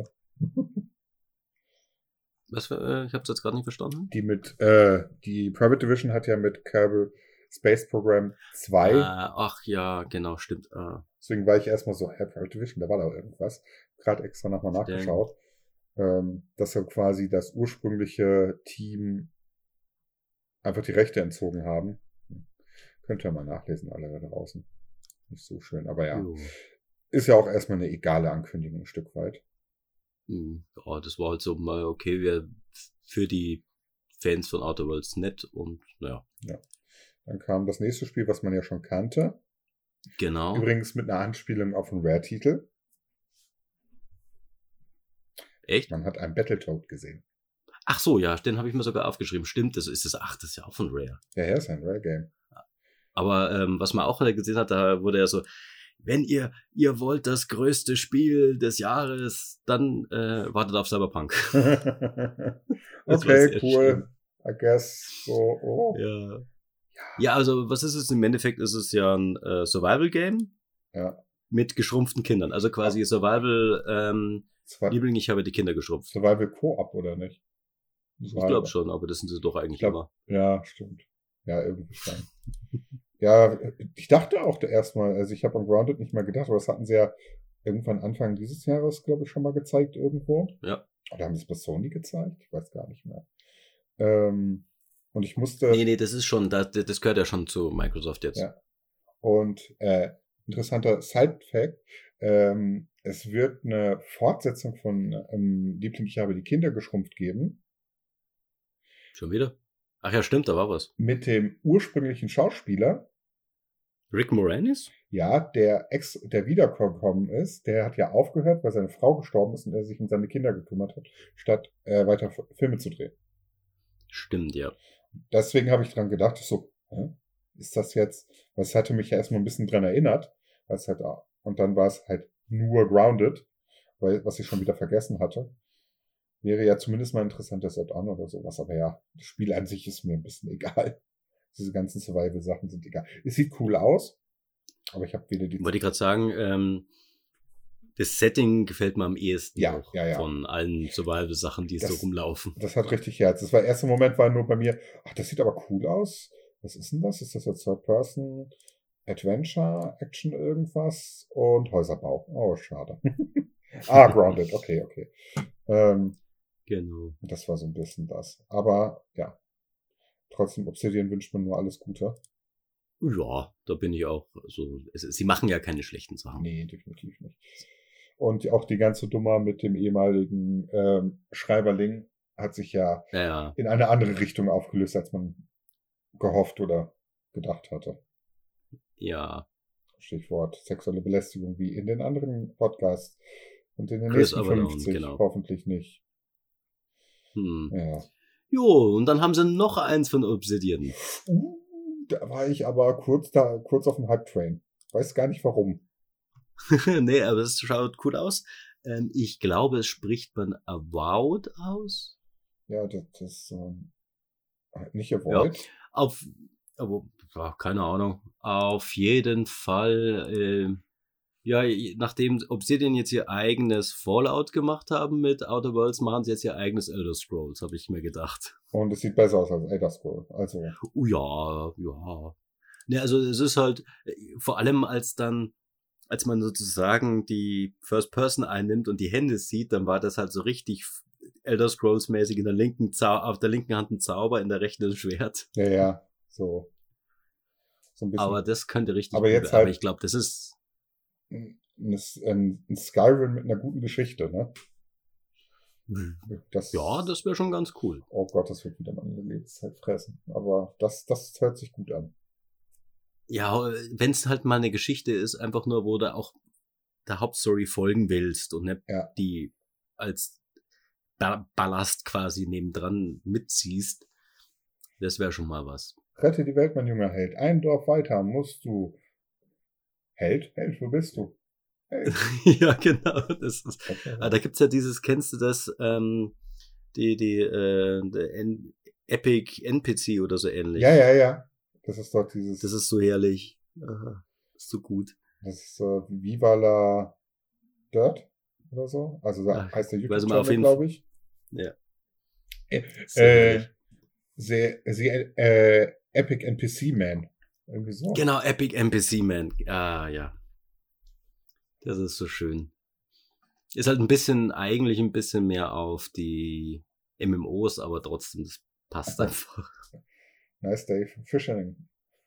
Was für, äh, ich habe es jetzt gerade nicht verstanden. Die mit, äh, die Private Division hat ja mit Kerbal Space Program zwei. Äh, ach ja, genau, stimmt. Äh, Deswegen war ich erstmal so, hä, Private Division, da war doch irgendwas. Gerade extra nochmal nachgeschaut. Ähm, dass ja quasi das ursprüngliche Team einfach die Rechte entzogen haben. Könnt ihr mal nachlesen, alle da draußen. Nicht so schön, aber ja. jo. Ist ja auch erstmal eine egale Ankündigung, ein Stück weit. Hm, ja, das war halt so mal okay, wir für die Fans von Outer Worlds nett und naja. Ja. Dann kam das nächste Spiel, was man ja schon kannte. Genau. Übrigens mit einer Anspielung auf einen Rare-Titel. Echt? Man hat einen Battletoad gesehen. Ach so, ja, den habe ich mir sogar aufgeschrieben. Stimmt, das ist das, ach, das ist ja auch von Rare. Ja, ja, ist ein Rare-Game. Aber ähm, was man auch gesehen hat, da wurde ja so, wenn ihr ihr wollt das größte Spiel des Jahres, dann äh, wartet auf Cyberpunk. Das war Okay, sehr cool. schlimm. I guess so. Oh. Ja. Ja, also was ist es? Im Endeffekt ist es ja ein äh, Survival-Game Ja. mit geschrumpften Kindern. Also quasi Survival, ähm, Zwei- Liebling, ich habe die Kinder geschrumpft. Survival Co-op, oder nicht? Ich glaube schon, aber das sind sie doch eigentlich Ich glaub- immer. Ja, stimmt. Ja, irgendwie schon. Ja, ich dachte auch da erstmal, also ich habe an Grounded nicht mal gedacht, aber das hatten sie ja irgendwann Anfang dieses Jahres, glaube ich, schon mal gezeigt irgendwo. Ja. Oder haben sie es bei Sony gezeigt? Ich weiß gar nicht mehr. Ähm, und ich musste... Nee, nee, das ist schon, das, das gehört ja schon zu Microsoft jetzt. Ja. Und äh, interessanter Side-Fact, ähm, es wird eine Fortsetzung von ähm, Liebling, ich habe die Kinder geschrumpft geben. Schon wieder? Ach ja, stimmt, da war was. Mit dem ursprünglichen Schauspieler. Rick Moranis? Ja, der Ex, der wiedergekommen ist, der hat ja aufgehört, weil seine Frau gestorben ist und er sich um seine Kinder gekümmert hat, statt äh, weiter Filme zu drehen. Stimmt, ja. Deswegen habe ich dran gedacht, so, hä? Ist das jetzt, was hatte mich ja erstmal ein bisschen dran erinnert, was halt, und dann war es halt nur Grounded, weil, was ich schon wieder vergessen hatte. Wäre ja zumindest mal ein interessantes Add-on oder sowas, aber ja, das Spiel an sich ist mir ein bisschen egal. Diese ganzen Survival-Sachen sind egal. Es sieht cool aus, aber ich habe wieder die... Wollte ich gerade sagen, ähm, das Setting gefällt mir am ehesten ja, auch ja, ja. von allen Survival-Sachen, die das, so rumlaufen. Das hat richtig Herz. Das war der erste Moment, war nur bei mir, ach, das sieht aber cool aus. Was ist denn das? Ist das jetzt Third-Person, Adventure, Action irgendwas und Häuserbau? Oh, schade. ah, Grounded, okay, okay. Ähm, genau. Das war so ein bisschen das. Aber ja, trotzdem, Obsidian wünscht mir nur alles Gute. Ja, da bin ich auch so. Es, sie machen ja keine schlechten Sachen. Nee, definitiv nicht. Und auch die ganze Dummer mit dem ehemaligen ähm, Schreiberling hat sich ja, ja, ja in eine andere Richtung aufgelöst, als man gehofft oder gedacht hatte. Ja. Stichwort sexuelle Belästigung wie in den anderen Podcasts. Und in den Chris nächsten Avalon, fünfzig genau. Hoffentlich nicht. Hm. Ja. Jo, und dann haben sie noch eins von Obsidian. Uh, da war ich aber kurz da, kurz auf dem Hype-Train. Weiß gar nicht warum. Nee, aber es schaut cool aus. Ähm, ich glaube, es spricht man Avowed aus. Ja, das ist ähm, nicht Avoid. Ja, auf, aber, keine Ahnung. Auf jeden Fall, äh, ja, nachdem Obsidian jetzt ihr eigenes Fallout gemacht haben mit Outer Worlds, machen sie jetzt ihr eigenes Elder Scrolls, habe ich mir gedacht. Und es sieht besser aus als Elder Scrolls. Also. Uh, ja, ja. Ne, also es ist halt, vor allem als dann, als man sozusagen die First Person einnimmt und die Hände sieht, dann war das halt so richtig Elder Scrolls mäßig in der linken Zau- auf der linken Hand ein Zauber, in der rechten ein Schwert. Ja, ja, so. So ein bisschen. Aber das könnte richtig aber gut, jetzt halt aber ich glaube, das ist ein, ein Skyrim mit einer guten Geschichte, ne? Das, ja, das wäre schon ganz cool. Oh Gott, das wird wieder meine Lebenszeit fressen. Aber das, das hört sich gut an. Ja, wenn es halt mal eine Geschichte ist, einfach nur, wo du auch der Hauptstory folgen willst und nicht ja. die als ba- Ballast quasi nebendran mitziehst, das wäre schon mal was. Rette die Welt, mein junger Held. Ein Dorf weiter musst du. Held? Held, wo bist du? Held. Ja, genau. Das ist, okay. ah, da gibt's ja dieses, kennst du das, ähm, die, die, äh, N- Epic N P C oder so ähnlich. Ja, ja, ja. Das ist doch dieses. Das ist so herrlich. Aha, ist so gut. Das ist so äh, Viva la Dirt oder so. Also da Ach, heißt der YouTube-Channel, glaube ich. Ja. Äh, äh, the, the äh, Epic N P C Man. Irgendwie so. Genau, Epic N P C Man. Ah, ja. Das ist so schön. Ist halt ein bisschen, eigentlich ein bisschen mehr auf die M M Os, aber trotzdem, das passt einfach. Nice Dave. Fishing.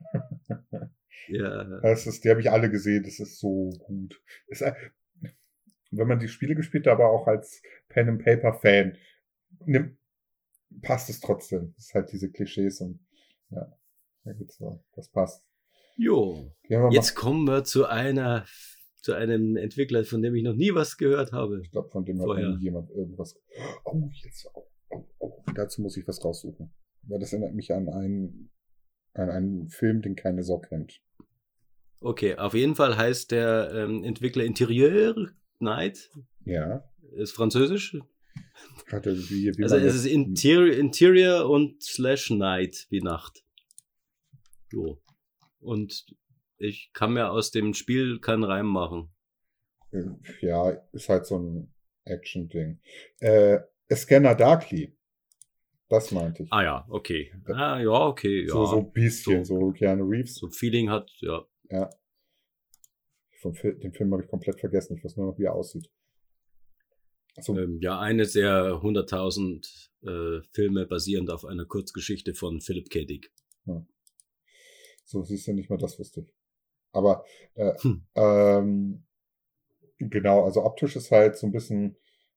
Ja. Das ist, die habe ich alle gesehen, das ist so gut. Ist, wenn man die Spiele gespielt hat, aber auch als Pen and Paper Fan, nimmt, passt es trotzdem. Das ist halt diese Klischees und ja, da geht's so. Das passt. Jo. Jetzt kommen wir zu einer, zu einem Entwickler, von dem ich noch nie was gehört habe. Ich glaube, von dem Vorher. hat nie jemand irgendwas. Oh, jetzt. Oh, oh, oh. Dazu muss ich was raussuchen. Weil das erinnert mich an einen, an einen Film, den keine Sau kennt. Okay, auf jeden Fall heißt der ähm, Entwickler Interieur Night. Ja. Ist französisch. Hatte wie, wie also es ist Interior, Interior und slash Night wie Nacht. Jo. Und ich kann mir aus dem Spiel keinen Reim machen. Ja, ist halt so ein Action-Ding. Äh, Scanner Darkly. Das meinte ich. Ah ja, okay. Ah ja, okay. Ja. So, so ein bisschen, so, so Keanu Reeves. So Feeling hat, ja. Ja. Vom Film, den Film habe ich komplett vergessen. Ich weiß nur noch, wie er aussieht. So. Ähm, ja, eines der hunderttausend äh, Filme basierend auf einer Kurzgeschichte von Philip K. Dick. Ja. So, siehst du, nicht mal das wusste ich. Aber äh, hm. ähm, genau, also optisch ist halt so ein bisschen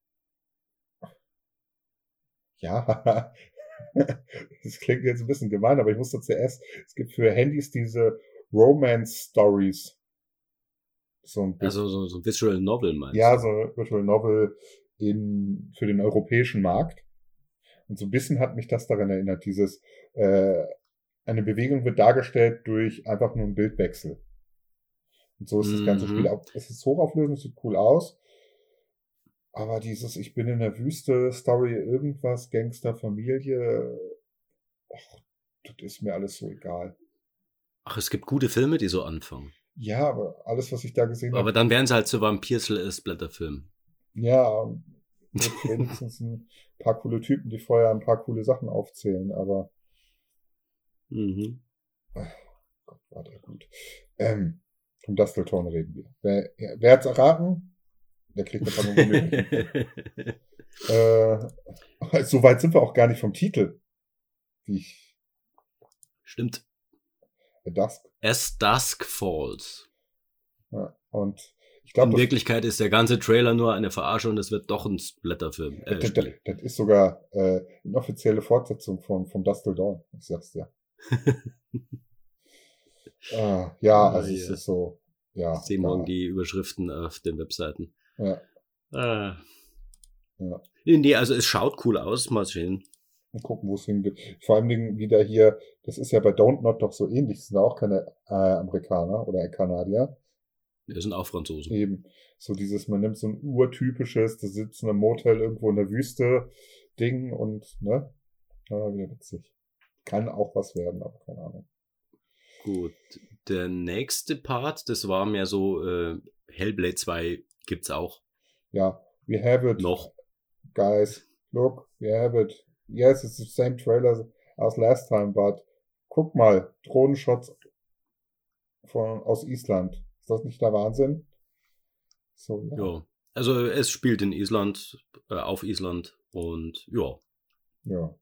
ja, das klingt jetzt ein bisschen gemein, aber ich musste zuerst, es gibt für Handys diese Romance-Stories. So ein also so, so ein Visual Novel meinst ja, du? Ja, so ein Visual Novel in, für den europäischen Markt. Und so ein bisschen hat mich das daran erinnert, dieses, äh, eine Bewegung wird dargestellt durch einfach nur einen Bildwechsel. Und so ist das ganze mhm. Spiel auch. Es ist hochauflösend, sieht cool aus. Aber dieses, ich bin in der Wüste, Story, irgendwas, Gangster, Familie, ach, das ist mir alles so egal. Ach, es gibt gute Filme, die so anfangen. Ja, aber alles, was ich da gesehen habe. Aber dann wären sie halt so Vampir-Splatter-Film. Ja, mit wenigstens ein paar coole Typen, die vorher ein paar coole Sachen aufzählen, aber. Mhm. Ach Gott, war der gut. Ähm, vom Dustelton reden wir. Wer, wer hat's erraten? Der kriegt eine Vermutung. äh, so weit sind wir auch gar nicht vom Titel. Wie ich. Stimmt. The Dusk. As Dusk Falls. Ja, und ich glaube. In Wirklichkeit ist der ganze Trailer nur eine Verarsche und es wird doch ein Splatterfilm. Äh, das, das, das ist sogar äh, eine offizielle Fortsetzung von, von Dusk Till Dawn. Ich sag's dir. äh, ja, also oh, es yeah. ist so. Ja. Ich sehe morgen die Überschriften auf den Webseiten. Ja. Ah. Ja. Nee, also es schaut cool aus, mal sehen. Mal gucken, wo es hingeht. Vor allem Dingen wieder hier, das ist ja bei Don't Not doch so ähnlich, das sind auch keine äh, Amerikaner oder Kanadier. Das sind auch Franzosen. Eben. So dieses, man nimmt so ein urtypisches, da sitzt in einem Motel irgendwo in der Wüste Ding und, ne? Ja, wieder witzig. Kann auch was werden, aber keine Ahnung. Gut. Der nächste Part, das war mehr so, äh, Hellblade zwei gibt's auch. Ja, we have it. Noch. Guys, look, we have it. Yes, it's the same trailer as last time, but guck mal, Drohnenshots von, aus Island. Ist das nicht der Wahnsinn? So, ja. Ja. Also es spielt in Island, äh, auf Island und ja. Ja.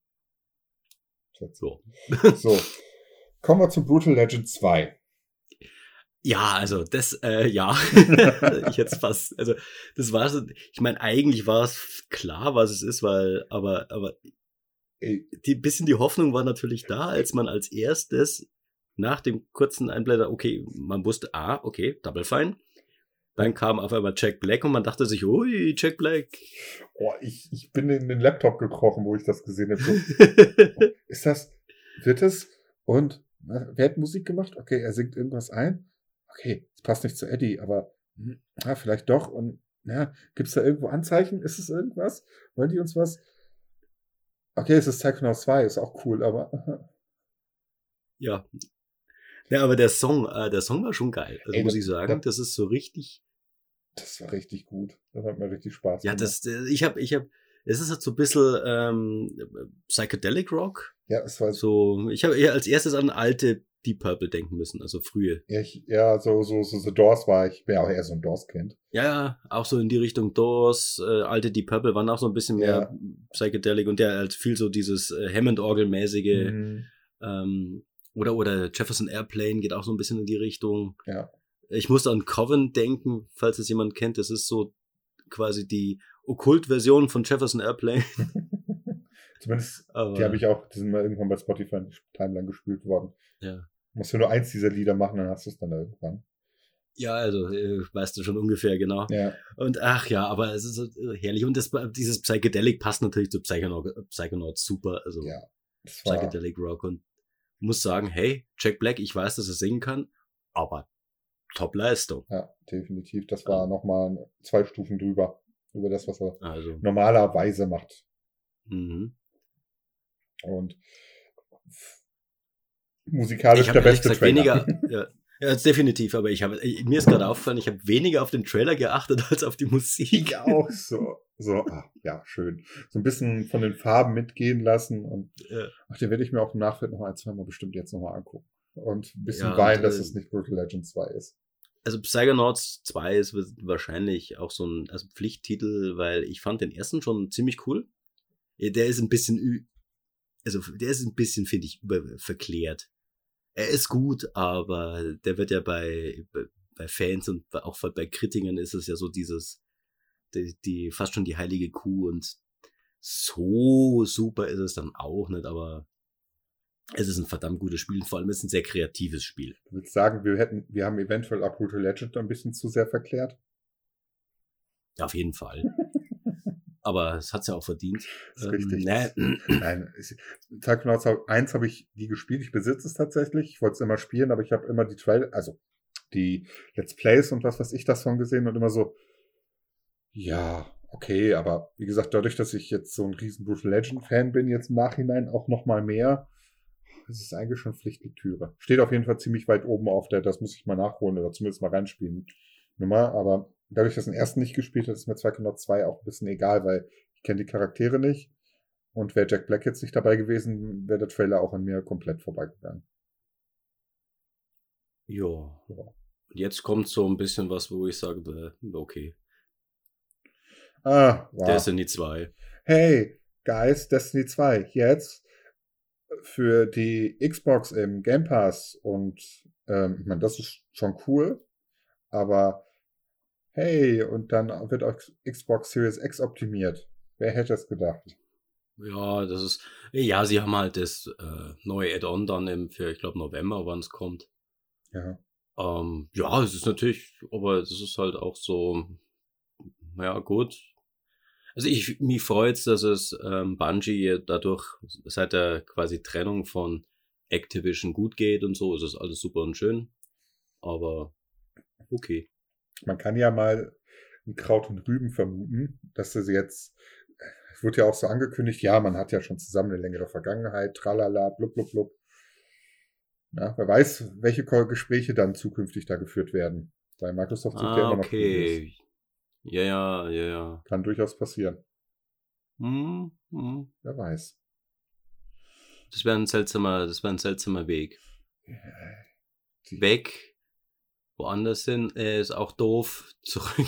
So. So. Kommen wir zu Brutal Legend zwei. Ja, also das, äh, ja, ich jetzt fast, also das war so, ich meine, eigentlich war es klar, was es ist, weil, aber, aber die bisschen die Hoffnung war natürlich da, als man als erstes nach dem kurzen Einblätter, okay, man wusste, ah, okay, Double Fine. Dann kam auf einmal Jack Black und man dachte sich, ui, Jack Black. Oh, ich, ich bin in den Laptop gekrochen, wo ich das gesehen habe. So, ist das, wird es? Und wer hat Musik gemacht? Okay, er singt irgendwas ein. Okay, es passt nicht zu Eddie, aber ja, vielleicht doch. Und ja, gibt es da irgendwo Anzeichen? Ist es irgendwas? Wollen die uns was? Okay, es ist Psychonauts zwei, ist auch cool, aber ja. Ja, aber der Song, äh, der Song war schon geil. Also Ey, muss das, ich sagen, das, das ist so richtig. Das war richtig gut. Das hat mir richtig Spaß ja, gemacht. Ja, das, ich habe, ich habe, es ist halt so ein bisschen ähm, Psychedelic Rock. Ja, es war so. Ich habe eher als erstes an alte Deep Purple denken müssen, also frühe. Ja, ich, ja so, so, so The Doors war ich, bin ja auch eher so ein Doors-Kind. Ja, auch so in die Richtung Doors, äh, alte Deep Purple waren auch so ein bisschen mehr ja. Psychedelic und der halt viel so dieses äh, Hammond-Orgel-mäßige, mhm. ähm, oder, oder Jefferson Airplane geht auch so ein bisschen in die Richtung. Ja. Ich musste an Coven denken, falls es jemand kennt, das ist so quasi die Okkult-Version von Jefferson Airplane. Zumindest, aber die habe ich auch, die sind mal irgendwann bei Spotify in die Timeline gespielt worden. Ja. Du musst ja nur eins dieser Lieder machen, dann hast du es dann irgendwann. Ja, also, äh, weißt du schon ungefähr, genau. Ja. Und ach ja, aber es ist so herrlich. Und das, dieses Psychedelic passt natürlich zu Psychonauts, Psychonauts super. Also, ja, Psychedelic Rock. Und muss sagen, hey, Jack Black, ich weiß, dass er singen kann, aber Top-Leistung. Ja, definitiv. Das war also nochmal zwei Stufen drüber. Über das, was er also normalerweise macht. Mhm. Und musikalisch der beste gesagt, Trailer. Weniger, ja, ja, definitiv, aber ich habe, mir ist gerade aufgefallen, ich habe weniger auf den Trailer geachtet als auf die Musik. Ich auch so. So, ah, ja, schön. So ein bisschen von den Farben mitgehen lassen und ja. Ach, den werde ich mir auch im Nachfeld noch ein, zwei Mal bestimmt jetzt nochmal angucken. Und ein bisschen ja, weinen, und, dass äh, es nicht Brutal Legend zwei ist. Also Psychonauts zwei ist wahrscheinlich auch so ein also Pflichttitel, weil ich fand den ersten schon ziemlich cool. Der ist ein bisschen, also der ist ein bisschen, finde ich, über verklärt. Er ist gut, aber der wird ja bei, bei Fans und auch bei Kritikern ist es ja so dieses, die, die fast schon die heilige Kuh und so super ist es dann auch nicht, aber es ist ein verdammt gutes Spiel und vor allem ist es ein sehr kreatives Spiel. Du willst sagen, wir hätten, wir haben eventuell auch Brutal Legend ein bisschen zu sehr verklärt? Ja, auf jeden Fall. Aber es hat's ja auch verdient. Das ist richtig. Ähm, nee. Nein, Psychonauts eins habe ich nie gespielt. Ich besitze es tatsächlich. Ich wollte es immer spielen, aber ich habe immer die Trailer, also die Let's Plays und was weiß ich davon gesehen und immer so, ja, okay, aber wie gesagt, dadurch, dass ich jetzt so ein riesen Brutal Legend Fan bin, jetzt im Nachhinein auch noch mal mehr, es ist eigentlich schon Pflichtlektüre. Steht auf jeden Fall ziemlich weit oben auf der, das muss ich mal nachholen oder zumindest mal reinspielen. Nummer, aber dadurch, dass ich den ersten nicht gespielt habe, ist mir Psychonauts zwei auch ein bisschen egal, weil ich kenne die Charaktere nicht und wäre Jack Black jetzt nicht dabei gewesen, wäre der Trailer auch an mir komplett vorbeigegangen. Jo. Ja. Und jetzt kommt so ein bisschen was, wo ich sage, okay. Ah, wow. Destiny zwei. Hey, Guys, Destiny zwei. Jetzt für die Xbox im Game Pass und ähm, ich meine, das ist schon cool, aber hey, und dann wird auch Xbox Series X optimiert. Wer hätte es gedacht? Ja, das ist, ja, sie haben halt das äh, neue Add-on dann im, für, ich glaube, November, wann es kommt. Ja. Ähm, ja, es ist natürlich, aber es ist halt auch so, ja, gut. Also ich, mich freut's, dass es ähm, Bungie dadurch, seit der quasi Trennung von Activision gut geht und so, ist es alles super und schön. Aber okay. Man kann ja mal ein Kraut und Rüben vermuten, dass sie jetzt, es wird ja auch so angekündigt, ja, man hat ja schon zusammen eine längere Vergangenheit, tralala, blub, blub, blub. Ja, wer weiß, welche Gespräche dann zukünftig da geführt werden. Weil Microsoft sucht ah, ja immer noch okay. Videos. Ja, ja, ja, ja. Kann durchaus passieren. Hm, hm. Wer weiß. Das wäre ein seltsamer, das wäre ein seltsamer Weg. Die Weg, woanders hin, äh, ist auch doof. Zurück.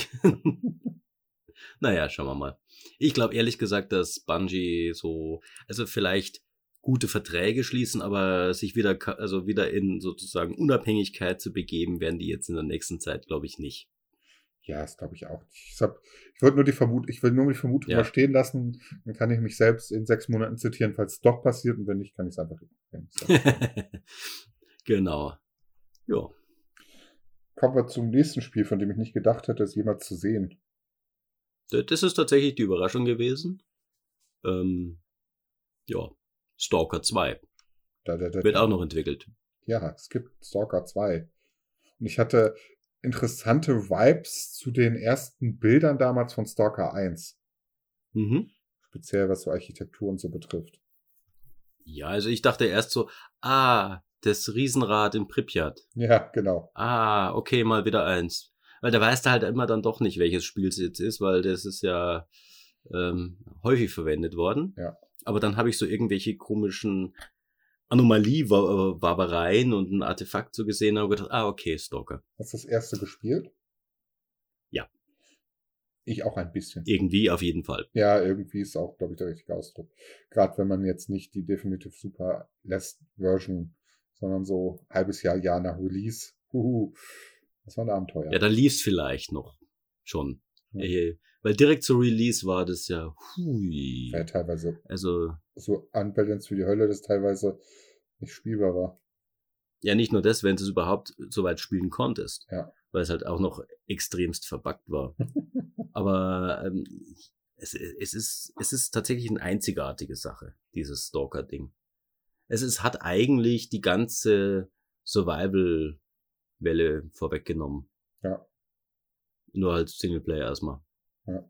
Naja, schauen wir mal. Ich glaube ehrlich gesagt, dass Bungie so, also vielleicht gute Verträge schließen, aber sich wieder, also wieder in sozusagen Unabhängigkeit zu begeben, werden die jetzt in der nächsten Zeit, glaube ich, nicht. Ja, das glaube ich auch. Ich, ich wollte nur die Vermutung, ich will nur die Vermutung ja. mal stehen lassen, dann kann ich mich selbst in sechs Monaten zitieren, falls es doch passiert, und wenn nicht, kann ich es einfach ignorieren. Genau. Ja. Kommen wir zum nächsten Spiel, von dem ich nicht gedacht hätte, es jemals zu sehen. Das ist tatsächlich die Überraschung gewesen. Ähm, ja, Stalker zwei. Da, da, da, Wird da. auch noch entwickelt. Ja, es gibt Stalker zwei. Und ich hatte interessante Vibes zu den ersten Bildern damals von Stalker eins. Mhm. Speziell was so Architektur und so betrifft. Ja, also ich dachte erst so, ah, das Riesenrad in Pripyat. Ja, genau. Ah, okay, mal wieder eins. Weil da weißt du halt immer dann doch nicht, welches Spiel es jetzt ist, weil das ist ja ähm, häufig verwendet worden. Ja. Aber dann habe ich so irgendwelche komischen Anomalie-Wabereien und ein Artefakt so gesehen und gedacht, ah, okay, Stalker. Hast du das erste gespielt? Ja. Ich auch ein bisschen. Irgendwie auf jeden Fall. Ja, irgendwie ist auch, glaube ich, der richtige Ausdruck. Gerade wenn man jetzt nicht die Definitive Super Last Version, sondern so ein halbes Jahr, Jahr nach Release. Huhu. Das war ein Abenteuer. Ja, da lief's vielleicht noch schon. Ja. Äh, weil direkt zu Release war das ja hui. Ja, teilweise. Also so unbalanced für die Hölle, das teilweise nicht spielbar war. Ja, nicht nur das, wenn du es überhaupt so weit spielen konntest. Ja. Weil es halt auch noch extremst verbuggt war. Aber ähm, es, es, ist, es ist tatsächlich eine einzigartige Sache, dieses Stalker-Ding. Es ist, hat eigentlich die ganze Survival-Welle vorweggenommen. Ja. Nur halt Singleplayer erstmal. Ja.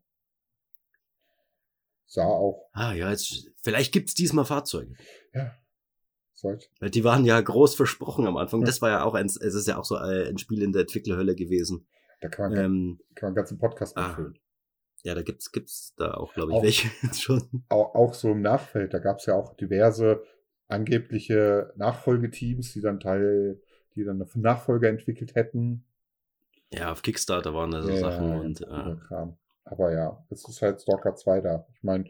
Sah auch. Ah ja, jetzt vielleicht gibt's diesmal Fahrzeuge. Ja. Sollte. Weil die waren ja groß versprochen am Anfang. Ja. Das war ja auch ein, es ist ja auch so ein Spiel in der Entwicklerhölle gewesen. Da kann man, ähm, kann man einen ganzen Podcast mitfüllen. Ah, ja, da gibt's gibt's da auch, glaube ich, auch, welche jetzt schon. Auch, auch so im Nachfeld, da gab's ja auch diverse angebliche Nachfolgeteams, die dann Teil, die dann einen Nachfolger entwickelt hätten. Ja, auf Kickstarter waren da so ja, Sachen ja, und äh, äh, Kram. Aber ja, jetzt ist halt Stalker zwei da. Ich meine,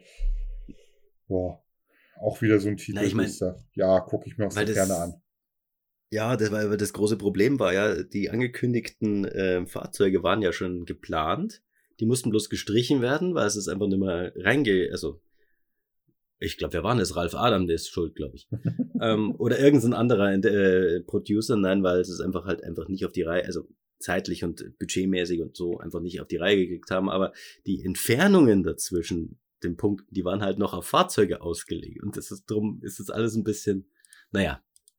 boah, auch wieder so ein na, Titel, ich wo ich meine, sag, ja, gucke ich mir auch weil sehr gerne das, an. ja, das war das große Problem war ja, die angekündigten äh, Fahrzeuge waren ja schon geplant. Die mussten bloß gestrichen werden, weil es ist einfach nicht mehr reinge, also ich glaube, wer war denn das? Ralf Adam, der ist schuld, glaube ich. ähm, oder irgendein anderer äh, Producer, nein, weil es ist einfach halt einfach nicht auf die Reihe, also zeitlich und budgetmäßig und so einfach nicht auf die Reihe gekriegt haben, aber die Entfernungen dazwischen den Punkten, die waren halt noch auf Fahrzeuge ausgelegt und das ist drum, ist das alles ein bisschen, naja,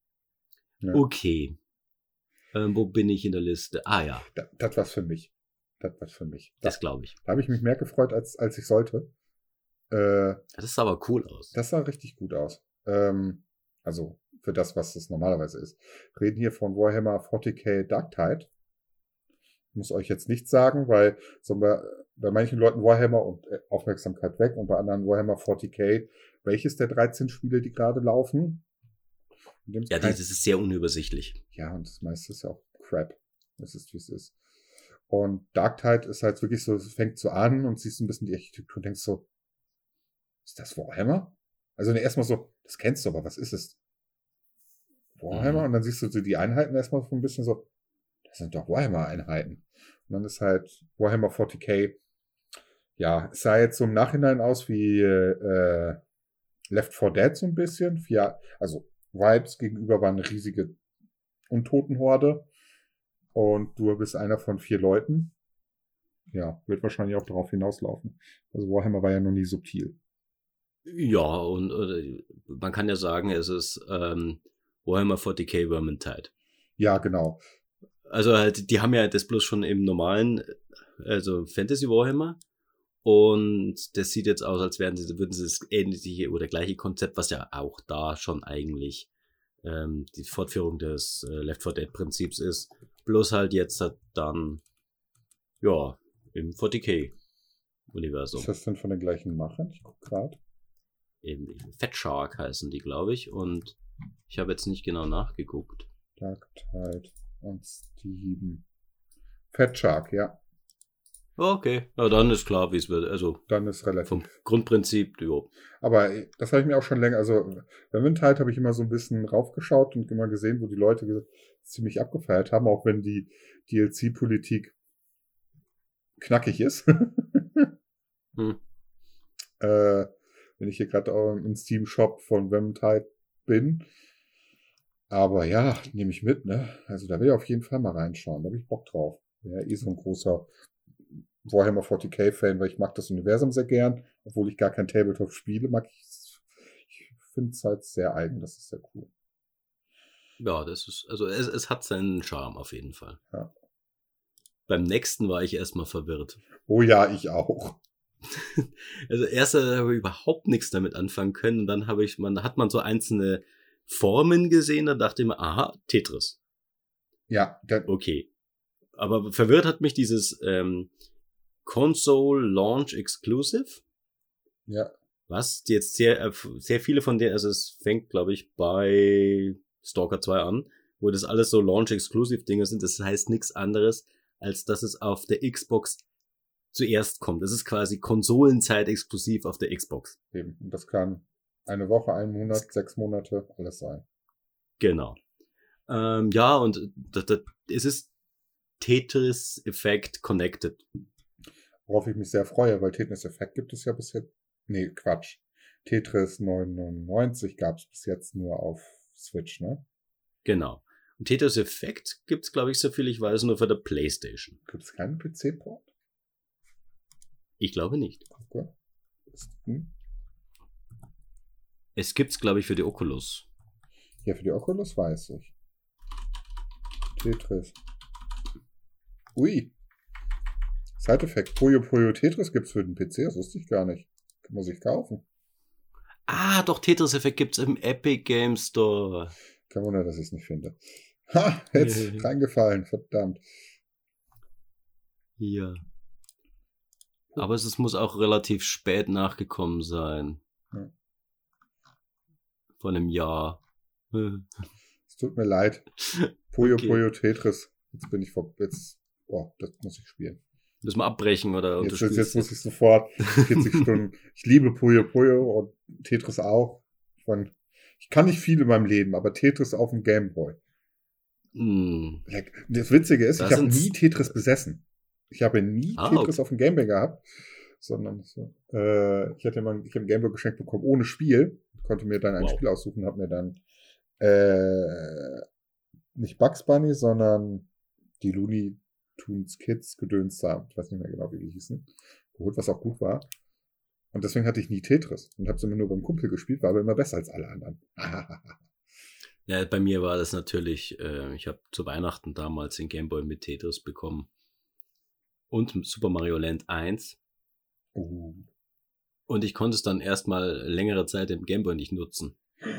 Ja. okay. Ähm, wo bin ich in der Liste? Ah ja, Das, das war's für mich. Das war's für mich. Da, das glaube ich. da habe ich mich mehr gefreut, als, als ich sollte. Äh, Das sah aber cool aus. das sah richtig gut aus. Ähm, also für das, was es normalerweise ist. Wir reden hier von Warhammer forty K Dark Tide. Ich muss euch jetzt nichts sagen, weil so bei, bei manchen Leuten Warhammer und äh, Aufmerksamkeit weg und bei anderen Warhammer forty K, welches der dreizehn Spiele, die gerade laufen? Ja, kein, das ist sehr unübersichtlich. Ja, und das meiste ist ja auch Crap. Das ist, wie es ist. Und Dark Tide ist halt wirklich so, es fängt so an und siehst ein bisschen die Architektur und denkst so, ist das Warhammer? Also ne, erstmal so, das kennst du, aber was ist es? Warhammer? Mhm. Und dann siehst du so die Einheiten erstmal so ein bisschen so, das sind doch Warhammer-Einheiten. Und dann ist halt Warhammer forty K, ja, es sah jetzt so im Nachhinein aus wie äh, Left four Dead so ein bisschen. Ja, also Vibes gegenüber war eine riesige Untotenhorde. Und du bist einer von vier Leuten. Ja, wird wahrscheinlich auch darauf hinauslaufen. Also Warhammer war ja noch nie subtil. Ja, und äh, man kann ja sagen, es ist ähm, Warhammer forty K Vermintide. Ja, genau. Also halt, die haben ja das bloß schon im normalen, also Fantasy Warhammer. Und das sieht jetzt aus, als wären sie, würden sie das ähnliche oder gleiche Konzept, was ja auch da schon eigentlich ähm, die Fortführung des äh, Left four Dead Prinzips ist. Bloß halt jetzt halt dann, ja, im forty K Universum. Ist das denn von den gleichen Machern? Ich guck gerade. Eben, Fat Shark heißen die, glaube ich. Und ich habe jetzt nicht genau nachgeguckt. Dark Tide und Steven. Fat Shark, ja. Okay, ja, dann ist klar, wie es wird. Also Dann ist relativ. vom Grundprinzip, jo. Aber das habe ich mir auch schon länger, also bei Vermintide habe ich immer so ein bisschen raufgeschaut und immer gesehen, wo die Leute ziemlich abgefeiert haben, auch wenn die D L C-Politik knackig ist. Hm. äh, wenn ich hier gerade im Steam-Shop von Vermintide bin. Aber ja, nehme ich mit, ne? Also da will ich auf jeden Fall mal reinschauen. Da habe ich Bock drauf. Ja, eh so ein großer Warhammer forty K-Fan, weil ich mag das Universum sehr gern. Obwohl ich gar kein Tabletop spiele, mag ich Ich finde es halt sehr eigen. Das ist sehr cool. Ja, das ist, also es, es hat seinen Charme auf jeden Fall. Ja. Beim nächsten war ich erstmal verwirrt. Oh ja, ich auch. Also erst habe ich überhaupt nichts damit anfangen können und dann habe ich, man hat man so einzelne Formen gesehen, da dachte ich mir, aha, Tetris. Ja, der, okay. Aber verwirrt hat mich dieses ähm, Console Launch Exclusive. Ja. Was jetzt sehr, sehr viele von denen, also es fängt, glaube ich, bei Stalker zwei an, wo das alles so Launch Exclusive Dinge sind. Das heißt nichts anderes, als dass es auf der Xbox zuerst kommt. Das ist quasi Konsolenzeit exklusiv auf der Xbox. Eben. Und das kann eine Woche, ein Monat, sechs Monate, alles sein. Genau. Ähm, ja, und das, das, es ist Tetris Effect Connected. Worauf ich mich sehr freue, weil Tetris Effect gibt es ja bisher. Nee, Quatsch. Tetris neunundneunzig gab es bis jetzt nur auf Switch, ne? Genau. Und Tetris Effect gibt's, glaube ich, so viel ich weiß, nur für der PlayStation. Gibt es keinen P C-Port? Ich glaube nicht. Okay. Hm? Es gibt's, glaube ich, für die Oculus. Ja, für die Oculus weiß ich. Tetris. Ui. Side-Effekt. Puyo Puyo Tetris gibt's für den P C, das wusste ich gar nicht. Kann man sich kaufen. Ah, doch, Tetris Effect gibt's im Epic Game Store. Kein Wunder, dass ich es nicht finde. Ha, jetzt reingefallen, verdammt. Ja. Aber es, es muss auch relativ spät nachgekommen sein. Ja. Von einem Jahr. Es tut mir leid. Puyo Okay. Puyo Tetris. Jetzt bin ich vor. Jetzt oh, das muss ich spielen. Müssen wir abbrechen oder jetzt, jetzt, jetzt muss ich sofort vierzig Stunden. Ich liebe Puyo Puyo und Tetris auch. Ich, mein, ich kann nicht viel in meinem Leben, aber Tetris auf dem Gameboy. Mm. Das Witzige ist, da ich habe nie Tetris besessen. Ich habe nie ah, Tetris okay. auf dem Gameboy gehabt, sondern so, äh, ich hatte mal, ich habe ein Gameboy geschenkt bekommen ohne Spiel, konnte mir dann ein wow. Spiel aussuchen, habe mir dann äh, nicht Bugs Bunny, sondern die Looney Tunes Kids Gedöns da, ich weiß nicht mehr genau, wie die hießen, geholt, was auch gut war. Und deswegen hatte ich nie Tetris und habe es immer nur beim Kumpel gespielt, war aber immer besser als alle anderen. Ja, bei mir war das natürlich, äh, ich habe zu Weihnachten damals den Gameboy mit Tetris bekommen und Super Mario Land eins. Uh. Und ich konnte es dann erstmal längere Zeit im Gameboy nicht nutzen.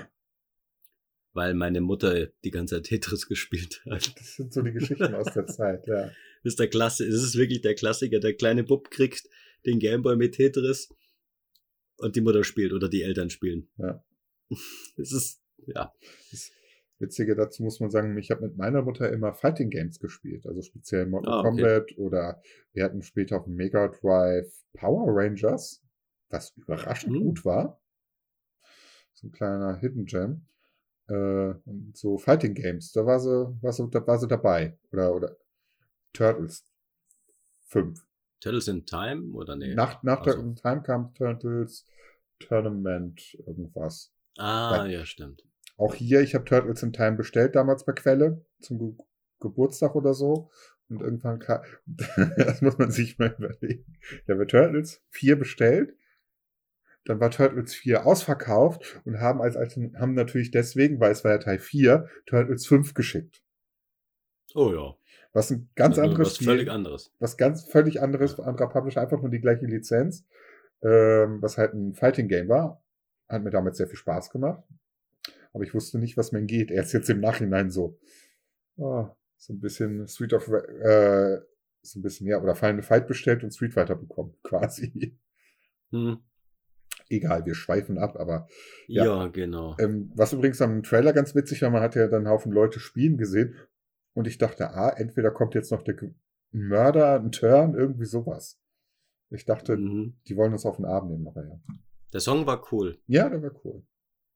Weil meine Mutter die ganze Zeit Tetris gespielt hat. Das sind so die Geschichten aus der Zeit, ja. Das ist der Klasse, das ist wirklich der Klassiker. Der kleine Bub kriegt den Gameboy mit Tetris und die Mutter spielt oder die Eltern spielen. Ja. Das ist, ja. Das Witzige dazu muss man sagen, ich habe mit meiner Mutter immer Fighting Games gespielt, also speziell Mortal ah, okay. Kombat oder wir hatten später auf dem Mega Drive Power Rangers, was überraschend hm. gut war. So ein kleiner Hidden Gem. Äh, und so Fighting Games, da war sie, war sie, da war sie dabei. Oder, oder Turtles fünf. Turtles in Time oder nee? Nach, nach also. Turtles in Time kam Turtles Tournament irgendwas. Ah, Weil, ja, stimmt. Auch hier, ich habe Turtles in Time bestellt, damals bei Quelle, zum Ge- Geburtstag oder so. Und irgendwann kam, das muss man sich mal überlegen. Ich habe Turtles vier bestellt. Dann war Turtles vier ausverkauft und haben als Altern- haben natürlich deswegen, weil es war ja Teil vier, Turtles fünf geschickt. Oh ja. Was ein ganz also anderes was Spiel. völlig anderes. Was ganz völlig anderes, anderer Publisher, einfach nur die gleiche Lizenz. Ähm, was halt ein Fighting Game war. Hat mir damals sehr viel Spaß gemacht. Aber ich wusste nicht, was mir geht. Erst jetzt im Nachhinein so. Oh, so ein bisschen Street of, äh, so ein bisschen, ja, oder Final Fight bestellt und Street Fighter bekommen, quasi. Hm. Egal, wir schweifen ab, aber ja, ja genau. Ähm, was übrigens am Trailer ganz witzig war, man hat ja dann einen Haufen Leute spielen gesehen und ich dachte, ah, entweder kommt jetzt noch der Mörder, ein Turn, irgendwie sowas. Ich dachte, mhm. die wollen uns auf den Arm nehmen, aber ja. Der Song war cool. Ja, der war cool.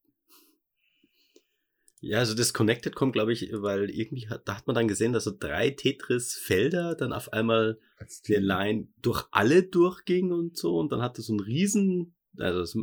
Ja, also das Connected kommt, glaube ich, weil irgendwie hat, da hat man dann gesehen, dass so drei Tetris-Felder dann auf einmal die Line durch alle durchging und so und dann hatte so einen riesen, also das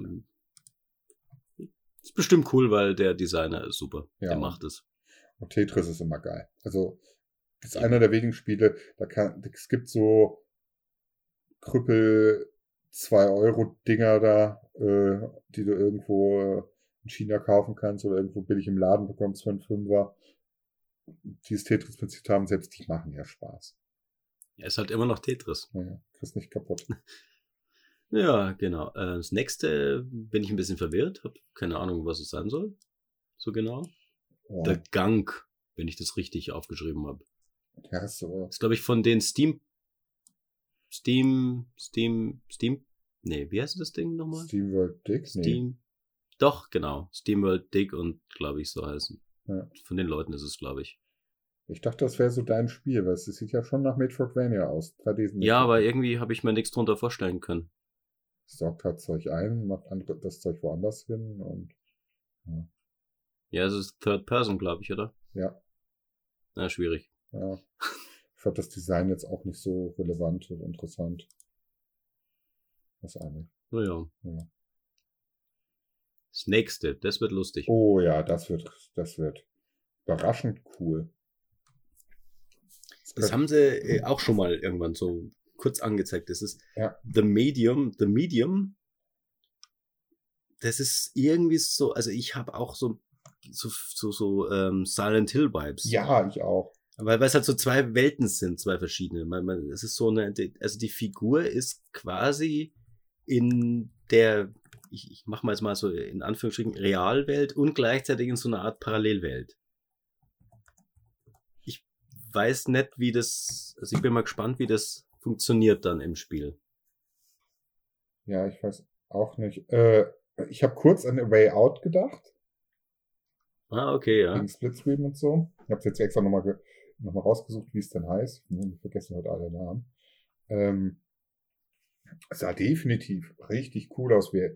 ist bestimmt cool, weil der Designer ist super, ja, der macht es. Und Tetris ist immer geil. Also das ist ja. einer der wenigen Spiele, da kann, es gibt so Krüppel zwei Euro Dinger da, äh, die du irgendwo in China kaufen kannst oder irgendwo billig im Laden bekommst für einen Fünfer. Dieses Tetris-Prinzip haben, selbst die machen ja Spaß. Ja, ist halt immer noch Tetris. Ja, kriegst nicht kaputt. Ja, genau. Das nächste bin ich ein bisschen verwirrt, hab keine Ahnung, was es sein soll. So genau. Ja. Der Gang, wenn ich das richtig aufgeschrieben habe. Ja, so. Das ist, glaube ich, von den Steam Steam Steam Steam Nee, wie heißt das Ding nochmal? SteamWorld Dig? Steam. Nee. Doch, genau. SteamWorld Dig und, glaube ich, so heißen. Ja. Von den Leuten ist es, glaube ich. Ich dachte, das wäre so dein Spiel, weil es sieht ja schon nach Metroidvania aus. drei D ja, aber irgendwie habe ich mir nichts drunter vorstellen können. Sorgt halt Zeug ein, macht andere, das Zeug woanders hin und ja, ja es ist Third Person, glaube ich, oder? Ja. Na, schwierig. Ja. Ich fand das Design jetzt auch nicht so relevant und interessant. Das eine. Naja. Ja. Das nächste, das wird lustig. Oh ja, das wird, das wird überraschend cool. Das, das haben sie äh, auch schon mal irgendwann so kurz angezeigt. Das ist ja. The Medium. The Medium. Das ist irgendwie so, also ich habe auch so so so, so ähm, Silent Hill Vibes. Ja, ich auch. Weil, weil es halt so zwei Welten sind, zwei verschiedene. Man, man, es ist so eine, also die Figur ist quasi in der, ich, ich mache mal jetzt mal so in Anführungsstrichen, Realwelt und gleichzeitig in so einer Art Parallelwelt. Ich weiß nicht, wie das, also ich bin mal gespannt, wie das funktioniert dann im Spiel. Ja, ich weiß auch nicht. Äh, ich habe kurz an A Way Out gedacht. Ah, okay, ja. Wegen Splitscreen und so. Ich habe es jetzt extra nochmal ge- nochmal rausgesucht, wie es denn heißt. Ich vergesse heute alle Namen. Ähm, sah definitiv richtig cool aus. Wie,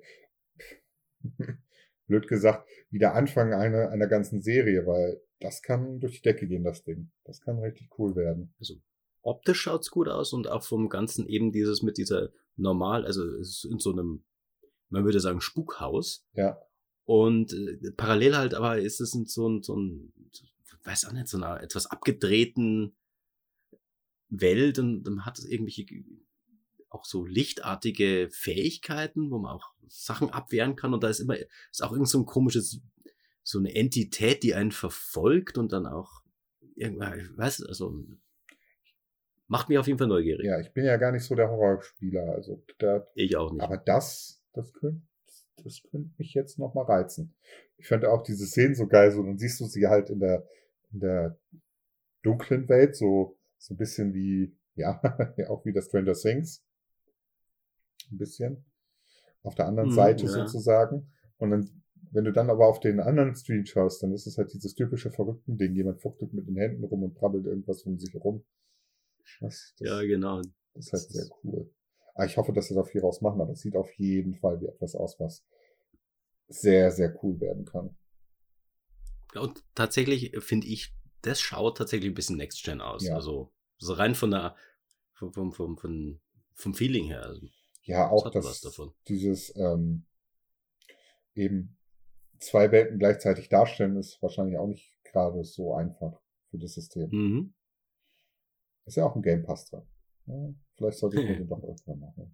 blöd gesagt, wie der Anfang einer, einer ganzen Serie, weil das kann durch die Decke gehen, das Ding. Das kann richtig cool werden. Also optisch schaut's gut aus und auch vom Ganzen eben dieses mit dieser normal, also es ist in so einem, man würde sagen, Spukhaus. Ja. Und äh, parallel halt aber ist es in so ein, so ein, weiß auch nicht, so einer etwas abgedrehten Welt und dann hat es irgendwelche auch so lichtartige Fähigkeiten, wo man auch Sachen abwehren kann und da ist immer, ist auch irgend so ein komisches, so eine Entität, die einen verfolgt und dann auch irgendwann, weißt du, also macht mich auf jeden Fall neugierig. Ja, ich bin ja gar nicht so der Horrorspieler, also da, ich auch nicht. Aber das, das könnte, das könnte mich jetzt noch mal reizen. Ich fand auch diese Szenen so geil, so dann siehst du sie halt in der, in der dunklen Welt, so, so ein bisschen wie, ja, auch wie das Stranger Things. Ein bisschen. Auf der anderen hm, Seite ja. sozusagen. Und dann, wenn du dann aber auf den anderen Stream schaust, dann ist es halt dieses typische verrückten Ding. Jemand fuchtelt mit den Händen rum und brabbelt irgendwas um sich herum. Das, das, ja, genau. Das ist halt sehr cool. Aber ich hoffe, dass sie da viel raus machen, aber es sieht auf jeden Fall wie etwas aus, was sehr, sehr cool werden kann. Und tatsächlich finde ich, das schaut tatsächlich ein bisschen Next-Gen aus. Ja. Also, so rein von der, vom, vom, vom, vom, vom Feeling her. Also, ja, auch das, das, was davon. dieses ähm, eben zwei Welten gleichzeitig darstellen, ist wahrscheinlich auch nicht gerade so einfach für das System. Mhm. Ist ja auch ein Game Pass dran. Ja, vielleicht sollte ich mir den doch irgendwann machen.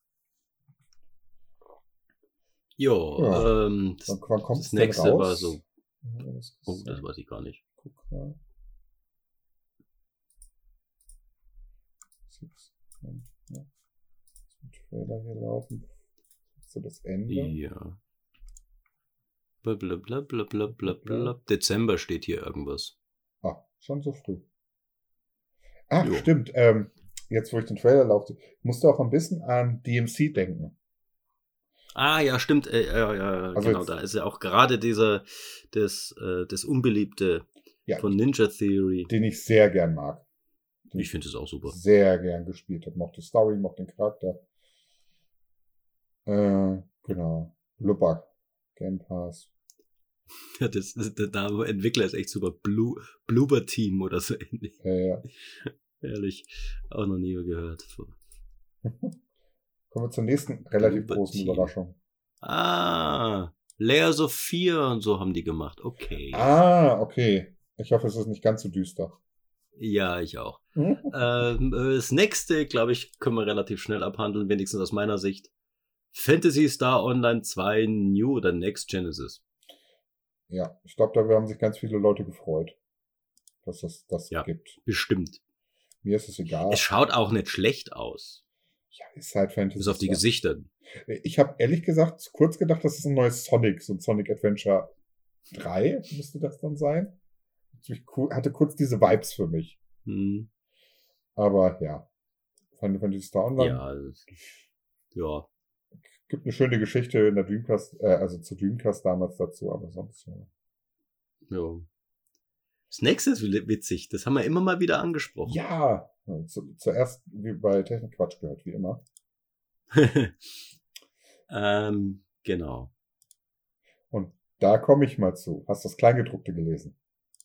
Jo, Ja. ähm, das, Wann, wann kommt das es denn nächste raus? war so. Ja, das ist, Oh, das weiß ich gar nicht. Guck mal. Six, fünf, ja. Das Trailer hier laufen. So das Ende. Ja. Blablabla. Dezember steht hier irgendwas. Ah, schon so früh. Ah, Jo. stimmt. Ähm, jetzt, wo ich den Trailer laufe, musste auch ein bisschen an D M C denken. Ah, ja, stimmt. Äh, ja, ja, Also genau. jetzt- Da ist ja auch gerade dieser, das, äh, das Unbeliebte Ja, von Ninja Theory. den ich sehr gern mag. Den Ich finde es auch super. Sehr gern gespielt habe. Mochte die Story, mochte den Charakter. Äh, genau. Lubak. Game Pass. Ja, das, das, der Name Entwickler ist echt super. Blue, Bloober Team oder so ähnlich. Ja, ja. Ehrlich. Auch noch nie gehört. Kommen wir zur nächsten relativ Bloober großen Team. Überraschung. Ah, Layers of Fear und so haben die gemacht. Okay. Ah, okay. Ich hoffe, es ist nicht ganz so düster. Ja, ich auch. ähm, das nächste, glaube ich, können wir relativ schnell abhandeln, wenigstens aus meiner Sicht. Phantasy Star Online zwei New oder Next Genesis. Ja, ich glaube, da haben sich ganz viele Leute gefreut, dass es das Ja. gibt. Bestimmt. Mir ist es egal. Es schaut auch nicht schlecht aus. Ja, ist halt Fantasy. Bis auf die Star. Gesichter. Ich habe ehrlich gesagt kurz gedacht, das ist ein neues Sonic, so ein Sonic Adventure drei müsste das dann sein. Ich hatte kurz diese Vibes für mich. Hm. Aber ja, Final Fantasy Star Online. Ja. Ja. Gibt eine schöne Geschichte in der Dreamcast, äh, also zu Dreamcast damals dazu, aber sonst ja. Ja. Das nächste ist witzig. Das haben wir immer mal wieder angesprochen. Ja, zu, zuerst wie bei Technik Quatsch gehört, wie immer. ähm, genau. Und da komme ich mal zu. Hast du das Kleingedruckte gelesen?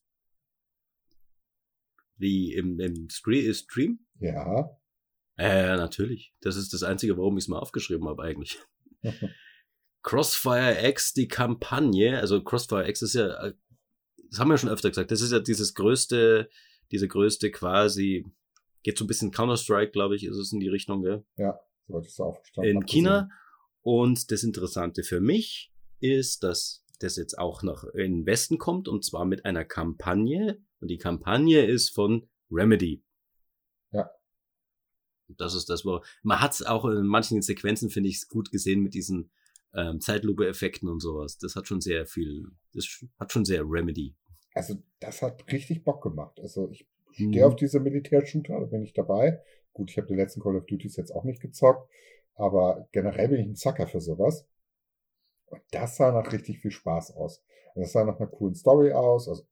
Wie im, im Stream? Ja. Äh, natürlich. Das ist das Einzige, warum ich es mal aufgeschrieben habe eigentlich. Crossfire X, die Kampagne, also Crossfire X ist ja, das haben wir schon öfter gesagt, das ist ja dieses größte, diese größte quasi, geht so ein bisschen Counter-Strike, glaube ich, ist es in die Richtung, gell? Ja, soweit ich es auch verstanden habe. In China. Und das Interessante für mich ist, dass das jetzt auch noch in den Westen kommt und zwar mit einer Kampagne. Und die Kampagne ist von Remedy. Ja. Das ist das, wo man hat es auch in manchen Sequenzen, finde ich, gut gesehen mit diesen ähm, Zeitlupe-Effekten und sowas. Das hat schon sehr viel, das hat schon sehr Remedy. Also das hat richtig Bock gemacht. Also ich stehe Mhm. auf diese Militärshooter, da bin ich dabei. Gut, ich habe die letzten Call of Duties jetzt auch nicht gezockt, aber generell bin ich ein Sucker für sowas. Und das sah nach richtig viel Spaß aus. Also das sah nach einer coolen Story aus, also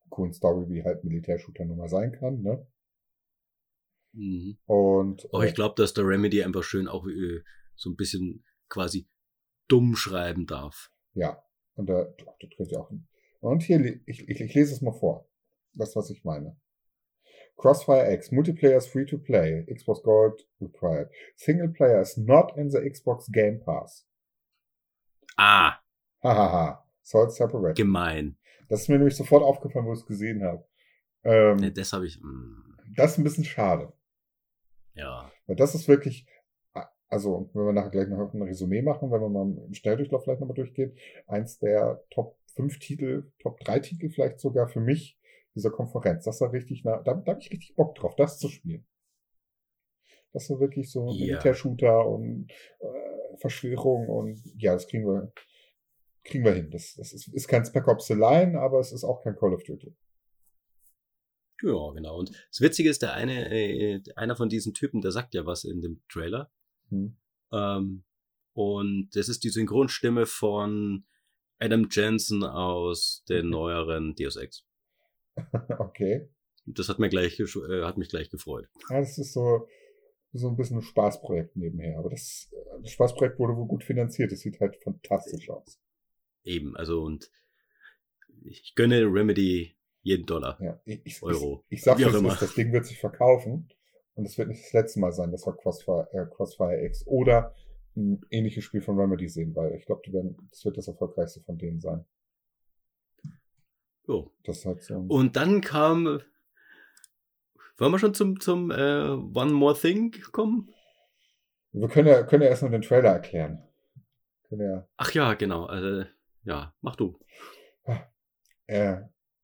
coolen Story, wie halt Militärshooter nun mal sein kann, ne? Mhm. Und oh, ich glaube, dass der Remedy einfach schön auch äh, so ein bisschen quasi dumm schreiben darf. Ja, und da, das kriegt ja auch hin. Und hier, ich, ich, ich lese es mal vor. Das, was ich meine. Crossfire X, Multiplayer is free to play, Xbox Gold required. Single player is not in the Xbox Game Pass. Ah. Hahaha. Sold separate. Gemein. Das ist mir nämlich sofort aufgefallen, wo ich es gesehen habe. Ähm, ja, das habe ich. Mh. Das ist ein bisschen schade. Ja. Weil das ist wirklich, also wenn wir nachher gleich noch ein Resümee machen, wenn wir mal im Schnelldurchlauf vielleicht nochmal durchgehen, eins der Top fünf Titel, Top drei Titel vielleicht sogar für mich dieser Konferenz. Das war richtig, da, da habe ich richtig Bock drauf, das zu spielen. Das war wirklich so ja. Militärshooter und äh, Verschwörung und ja, das kriegen wir, kriegen wir hin. Das, das ist, ist kein Spec Ops The Line, aber es ist auch kein Call of Duty. Ja, genau. Und das Witzige ist, der eine, äh, einer von diesen Typen, der sagt ja was in dem Trailer. Hm. Ähm, und das ist die Synchronstimme von Adam Jensen aus den okay. neueren Deus Ex. Okay. Das hat mir gleich, äh, hat mich gleich gefreut. Ja, das ist so, so ein bisschen ein Spaßprojekt nebenher. Aber das, das Spaßprojekt wurde wohl gut finanziert. Das sieht halt fantastisch aus. Eben, also und ich gönne Remedy jeden Dollar. Ja, ich, ich, Euro. Ich, ich sag jetzt, ist, das Ding wird sich verkaufen und es wird nicht das letzte Mal sein, dass wir Crossfire, äh, Crossfire X oder ein ähnliches Spiel von Remedy sehen, weil ich glaube, das wird das erfolgreichste von denen sein. Oh. Das halt so und dann kam, wollen wir schon zum, zum äh, One More Thing kommen? Wir können ja, können ja erst noch den Trailer erklären. Können ja, Ach ja, genau. Also, ja, mach du. Äh,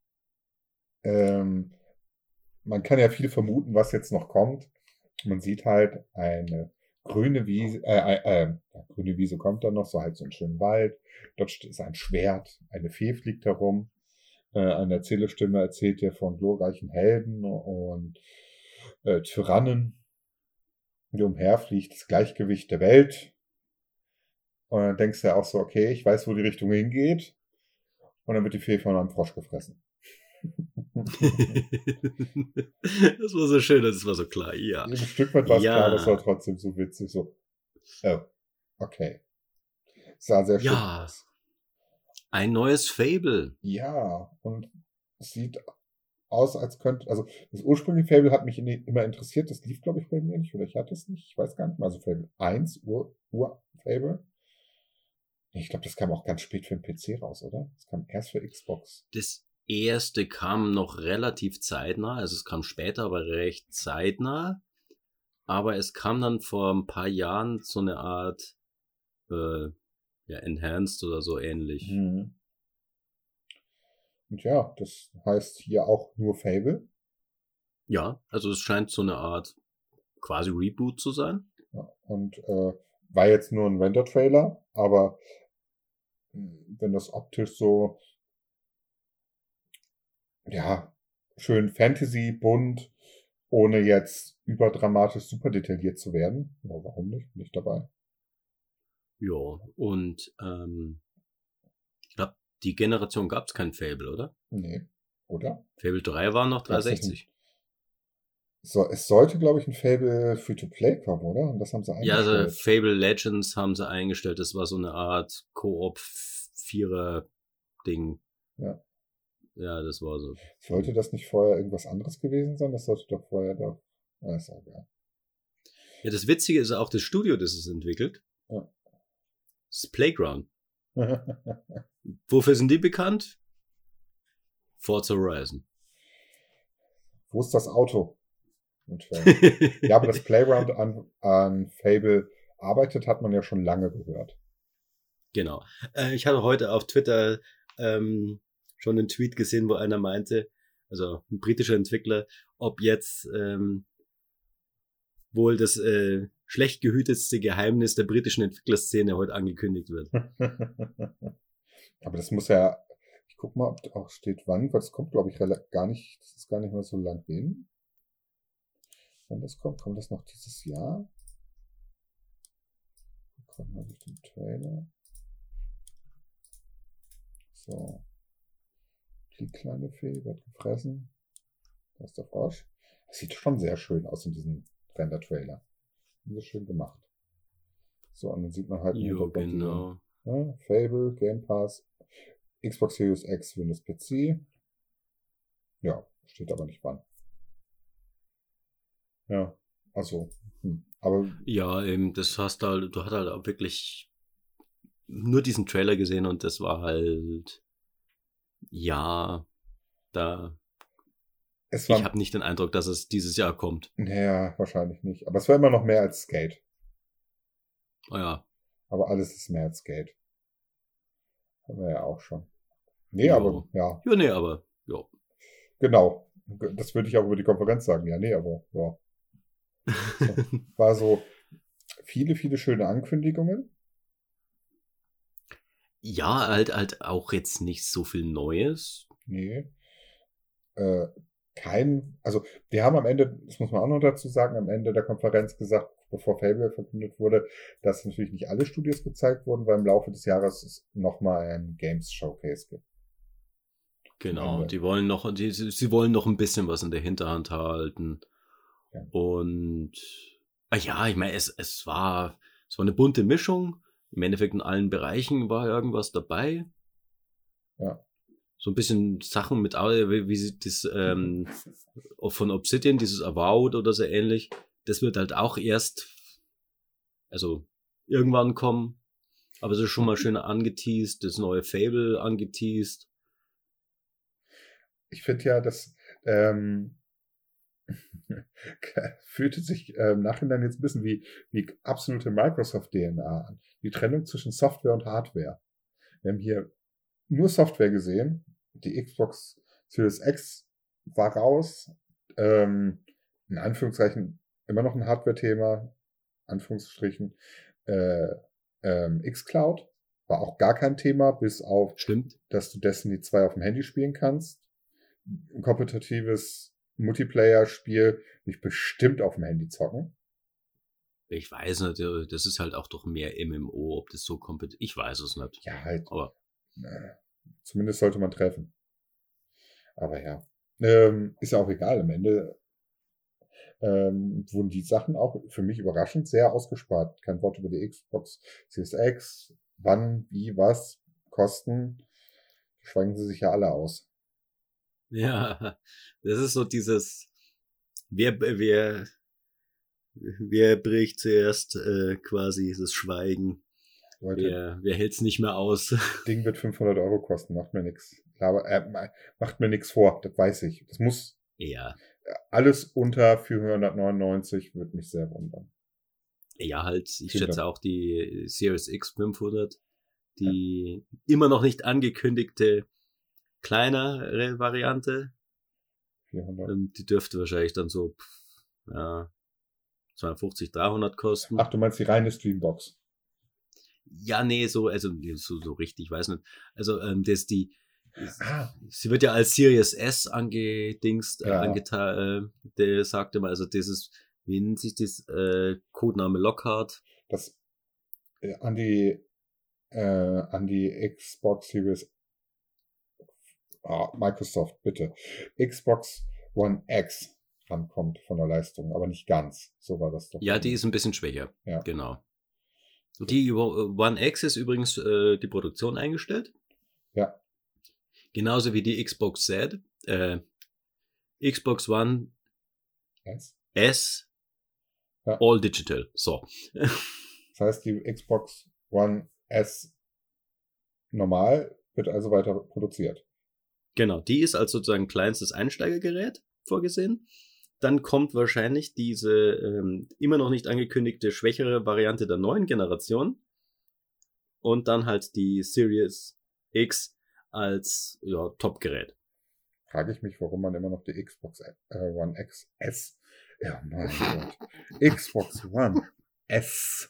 ähm, man kann ja viel vermuten, was jetzt noch kommt. Man sieht halt eine grüne Wiese, äh, äh, äh, grüne Wiese kommt dann noch, so halt so einen schönen Wald. Dort ist ein Schwert, eine Fee fliegt herum. Äh, eine Erzählerstimme erzählt dir von glorreichen Helden und äh, Tyrannen, die umherfliegt, das Gleichgewicht der Welt. Und dann denkst du ja auch so, okay, ich weiß, wo die Richtung hingeht. Und dann wird die Fee von einem Frosch gefressen. Das war so schön, das war so klar, ja. Ein Stück weit war es ja. klar, das war trotzdem so witzig, so, oh, okay. Sah sehr schön ja. aus. Ein neues Fable. Ja, und es sieht aus, als könnte, also das ursprüngliche Fable hat mich immer interessiert, das lief, glaube ich, bei mir nicht, oder ich hatte es nicht, ich weiß gar nicht mal, also Fable eins, Ur-Fable. Ich glaube, das kam auch ganz spät für den P C raus, oder? Das kam erst für Xbox. Das erste kam noch relativ zeitnah, also es kam später, aber recht zeitnah. Aber es kam dann vor ein paar Jahren so eine Art äh, ja, Enhanced oder so ähnlich. Mhm. Und ja, das heißt hier auch nur Fable. Ja, also es scheint so eine Art quasi Reboot zu sein. Ja, und äh, war jetzt nur ein Render-Trailer, aber wenn das optisch so ja, schön Fantasy, bunt, ohne jetzt überdramatisch super detailliert zu werden. Ja, warum nicht? Bin ich dabei. Ja, und ähm, ich glaube, die Generation gab es kein Fable, oder? Nee, oder? Fable drei war noch dreihundertsechzig. So, es sollte, glaube ich, ein Fable Free-to-Play kommen, oder? Und das haben sie eingestellt. Ja, also Fable Legends haben sie eingestellt. Das war so eine Art Koop-Vierer-Ding. Ja. Ja, das war so. Sollte das nicht vorher irgendwas anderes gewesen sein? Das sollte doch vorher doch. Ah, ist auch geil. Ja, das Witzige ist auch das Studio, das es entwickelt. Ja. Das ist Playground. Wofür sind die bekannt? Forza Horizon. Wo ist das Auto? Ja, aber das Playground an, an Fable arbeitet, hat man ja schon lange gehört. Genau. Äh, ich hatte heute auf Twitter ähm, schon einen Tweet gesehen, wo einer meinte, also ein britischer Entwickler, ob jetzt ähm, wohl das äh, schlecht gehütetste Geheimnis der britischen Entwicklerszene heute angekündigt wird. Aber das muss ja, ich guck mal, ob da auch steht wann, weil das kommt, glaube ich, gar nicht, das ist gar nicht mehr so lang hin. Wann das kommt, kommt das noch dieses Jahr? Kommt mal durch den Trailer. So. Die kleine Fee wird gefressen. Da ist der Frosch. Das sieht schon sehr schön aus in diesem Render-Trailer. Das ist schön gemacht. So, und dann sieht man halt jo, genau. Die, ja, Fable, Game Pass, Xbox Series X, Windows P C. Ja, steht aber nicht wann. Ja, also, hm, aber. Ja, eben, das hast du halt, du hast halt auch wirklich nur diesen Trailer gesehen und das war halt, ja, da. Es war, ich habe nicht den Eindruck, dass es dieses Jahr kommt. Naja, wahrscheinlich nicht. Aber es war immer noch mehr als Skate. Oh ja. Aber alles ist mehr als Skate. Haben wir ja auch schon. Nee, jo. aber, ja. Ja, nee, aber, ja. Genau. Das würde ich auch über die Konferenz sagen. Ja, nee, aber, ja. So. War so viele, viele schöne Ankündigungen. Ja, halt, halt auch jetzt nicht so viel Neues. Nee. Äh, kein, also wir haben am Ende, das muss man auch noch dazu sagen, am Ende der Konferenz gesagt, bevor Fable verkündet wurde, dass natürlich nicht alle Studios gezeigt wurden, weil im Laufe des Jahres es nochmal ein Games Showcase gibt. Genau, die wollen noch, die, sie wollen noch ein bisschen was in der Hinterhand halten. Ja. Und ja, ich meine, es, es war, es war eine bunte Mischung. Im Endeffekt in allen Bereichen war irgendwas dabei. Ja. So ein bisschen Sachen mit, wie, wie sie das ähm, von Obsidian, dieses Avowed oder so ähnlich, das wird halt auch erst, also irgendwann kommen. Aber es ist schon mal schön angeteased, das neue Fable angeteased. Ich finde ja, dass ähm, fühlte sich äh, im Nachhinein jetzt ein bisschen wie, wie absolute Microsoft-D N A an. Die Trennung zwischen Software und Hardware. Wir haben hier nur Software gesehen. Die Xbox Series X war raus. Ähm, in Anführungszeichen immer noch ein Hardware-Thema. Anführungsstrichen. Äh, ähm, xCloud war auch gar kein Thema, bis auf, Stimmt, dass du Destiny zwei auf dem Handy spielen kannst. Ein kompetitives Multiplayer-Spiel nicht bestimmt auf dem Handy zocken. Ich weiß nicht, das ist halt auch doch mehr M M O, ob das so kompetitiv, ich weiß es nicht. Ja, halt. Aber na, zumindest sollte man treffen. Aber ja, ähm, ist ja auch egal. Am Ende ähm, wurden die Sachen auch für mich überraschend sehr ausgespart. Kein Wort über die Xbox Series X, wann, wie, was, Kosten. Schweigen sie sich ja alle aus. Ja, das ist so dieses, wer, wer, wer bricht zuerst äh, quasi das Schweigen? Leute, wer, wer hält's nicht mehr aus? Ding wird fünfhundert Euro kosten, macht mir nix. Aber äh, macht mir nix vor, das weiß ich. Das muss. Ja. Alles unter vierhundertneunundneunzig würde mich sehr wundern. Ja, halt, ich Vielen schätze Dank. Auch die Series X fünfhundert, die ja. immer noch nicht angekündigte kleinere Variante. vierhundert. Die dürfte wahrscheinlich dann so ja, zweihundertfünfzig, dreihundert kosten. Ach, du meinst die reine Streambox? Ja, nee, so, also so, so richtig, weiß nicht. Also, ähm, das die, ah. sie wird ja als Series S angedingst, äh, ja. angetan, äh, der sagte mal, also das ist, wie nennt sich das, äh, Codename Lockhart? Das, äh, an die, äh, an die Xbox Series, oh, Microsoft, bitte, Xbox One X rankommt von der Leistung, aber nicht ganz. So war das doch. Ja, die ist ein bisschen schwächer. Ja. Genau. Die One X ist übrigens äh, die Produktion eingestellt. Ja. Genauso wie die Xbox Z. Äh, Xbox One S. S. Ja. All Digital. So. Das heißt, die Xbox One S normal wird also weiter produziert. Genau. Die ist als sozusagen kleinstes Einsteigergerät vorgesehen. Dann kommt wahrscheinlich diese ähm, immer noch nicht angekündigte schwächere Variante der neuen Generation und dann halt die Series X als ja, Top-Gerät. Frage ich mich, warum man immer noch die Xbox äh, One X S, ja mein Gott, Xbox One S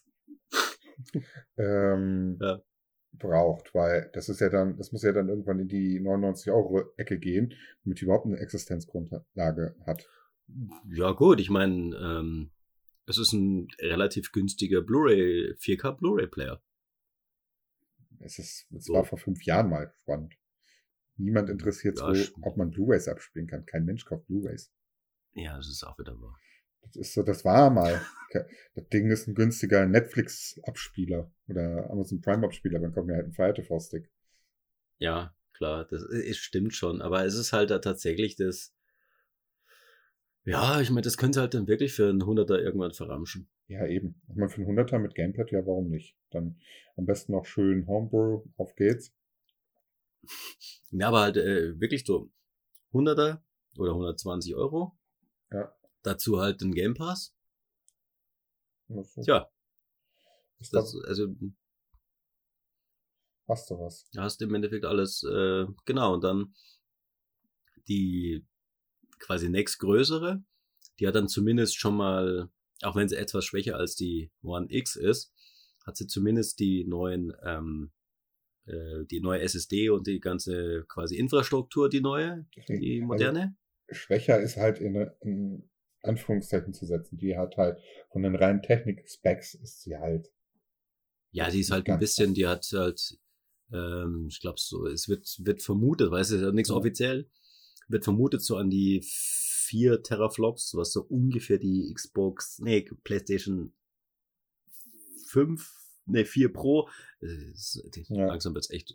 ähm, ja. braucht, weil das ist ja dann, das muss ja dann irgendwann in die neunundneunzig Euro Ecke gehen, damit die überhaupt eine Existenzgrundlage hat. Ja gut, ich meine, ähm, es ist ein relativ günstiger Blu-ray, vier K Blu-ray-Player. Es ist, es so. war vor fünf Jahren mal spannend. Niemand interessiert Ja, so, sch- ob man Blu-rays abspielen kann. Kein Mensch kauft Blu-rays. Ja, das ist auch wieder wahr. Das ist so, das war mal. Das Ding ist ein günstiger Netflix-Abspieler oder Amazon Prime-Abspieler, dann kommt mir halt ein Fire T V-Stick. Ja, klar, das es stimmt schon, aber es ist halt da tatsächlich das, ja, ich meine, das könnte halt dann wirklich für einen Hunderter irgendwann verramschen. Ja, eben. Ich meine, für einen Hunderter mit Gamepad, ja, warum nicht? Dann am besten noch schön Homebrew, auf geht's. Ja, aber halt äh, wirklich so Hunderter oder hundertzwanzig Euro. Ja. Dazu halt den Game Pass. Das ist, Tja, ist das, das, also hast du was. da hast du im Endeffekt alles, äh, genau, und dann die quasi nächstgrößere, die hat dann zumindest schon mal, auch wenn sie etwas schwächer als die One X ist, hat sie zumindest die neuen, ähm, äh, die neue S S D und die ganze quasi Infrastruktur, die neue, die moderne. Also, schwächer ist halt in, in Anführungszeichen zu setzen. Die hat halt von den reinen Technik-Specs ist sie halt. Ja, die ist halt ein bisschen, die hat halt, ähm, ich glaube so, es wird, wird vermutet, weiß ich, nichts Ja. offiziell, wird vermutet so an die vier Teraflops, was so ungefähr die Xbox, nee, PlayStation fünf, nee, vier Pro, äh, ist, Ja. langsam wird's echt,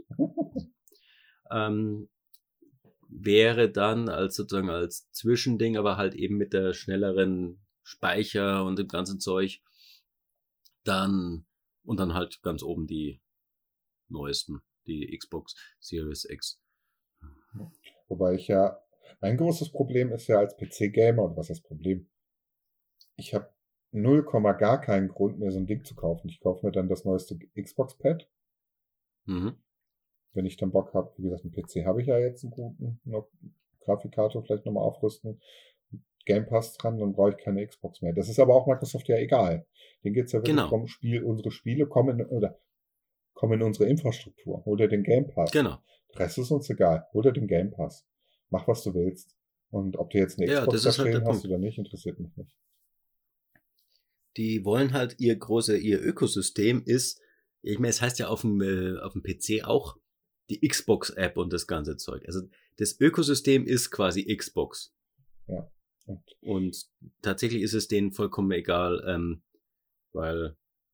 ähm, wäre dann als sozusagen als Zwischending, aber halt eben mit der schnelleren Speicher und dem ganzen Zeug, dann, und dann halt ganz oben die neuesten, die Xbox Series X. Wobei ich ja, mein großes Problem ist ja als P C-Gamer, und was ist das Problem? Ich habe null Komma gar keinen Grund mehr, so ein Ding zu kaufen. Ich kaufe mir dann das neueste Xbox-Pad. Mhm. Wenn ich dann Bock habe, wie gesagt, einen P C habe ich ja jetzt einen guten, noch Grafikkarte vielleicht nochmal aufrüsten, Game Pass dran, dann brauche ich keine Xbox mehr. Das ist aber auch Microsoft ja egal. Denen geht's ja wirklich Genau. darum, Spiel, unsere Spiele kommen in, oder kommen in unsere Infrastruktur. Hol dir den Game Pass. Genau. Der Rest ist uns egal. Hol dir den Game Pass. Mach, was du willst. Und ob du jetzt eine Ja, Xbox das ist da halt stehen der hast Punkt. oder nicht, interessiert mich nicht. Die wollen halt ihr große, ihr Ökosystem ist, ich meine, es heißt ja auf dem, äh, auf dem P C auch die Xbox-App und das ganze Zeug. Also das Ökosystem ist quasi Xbox. Ja. Und, Und tatsächlich ist es denen vollkommen egal, ähm, weil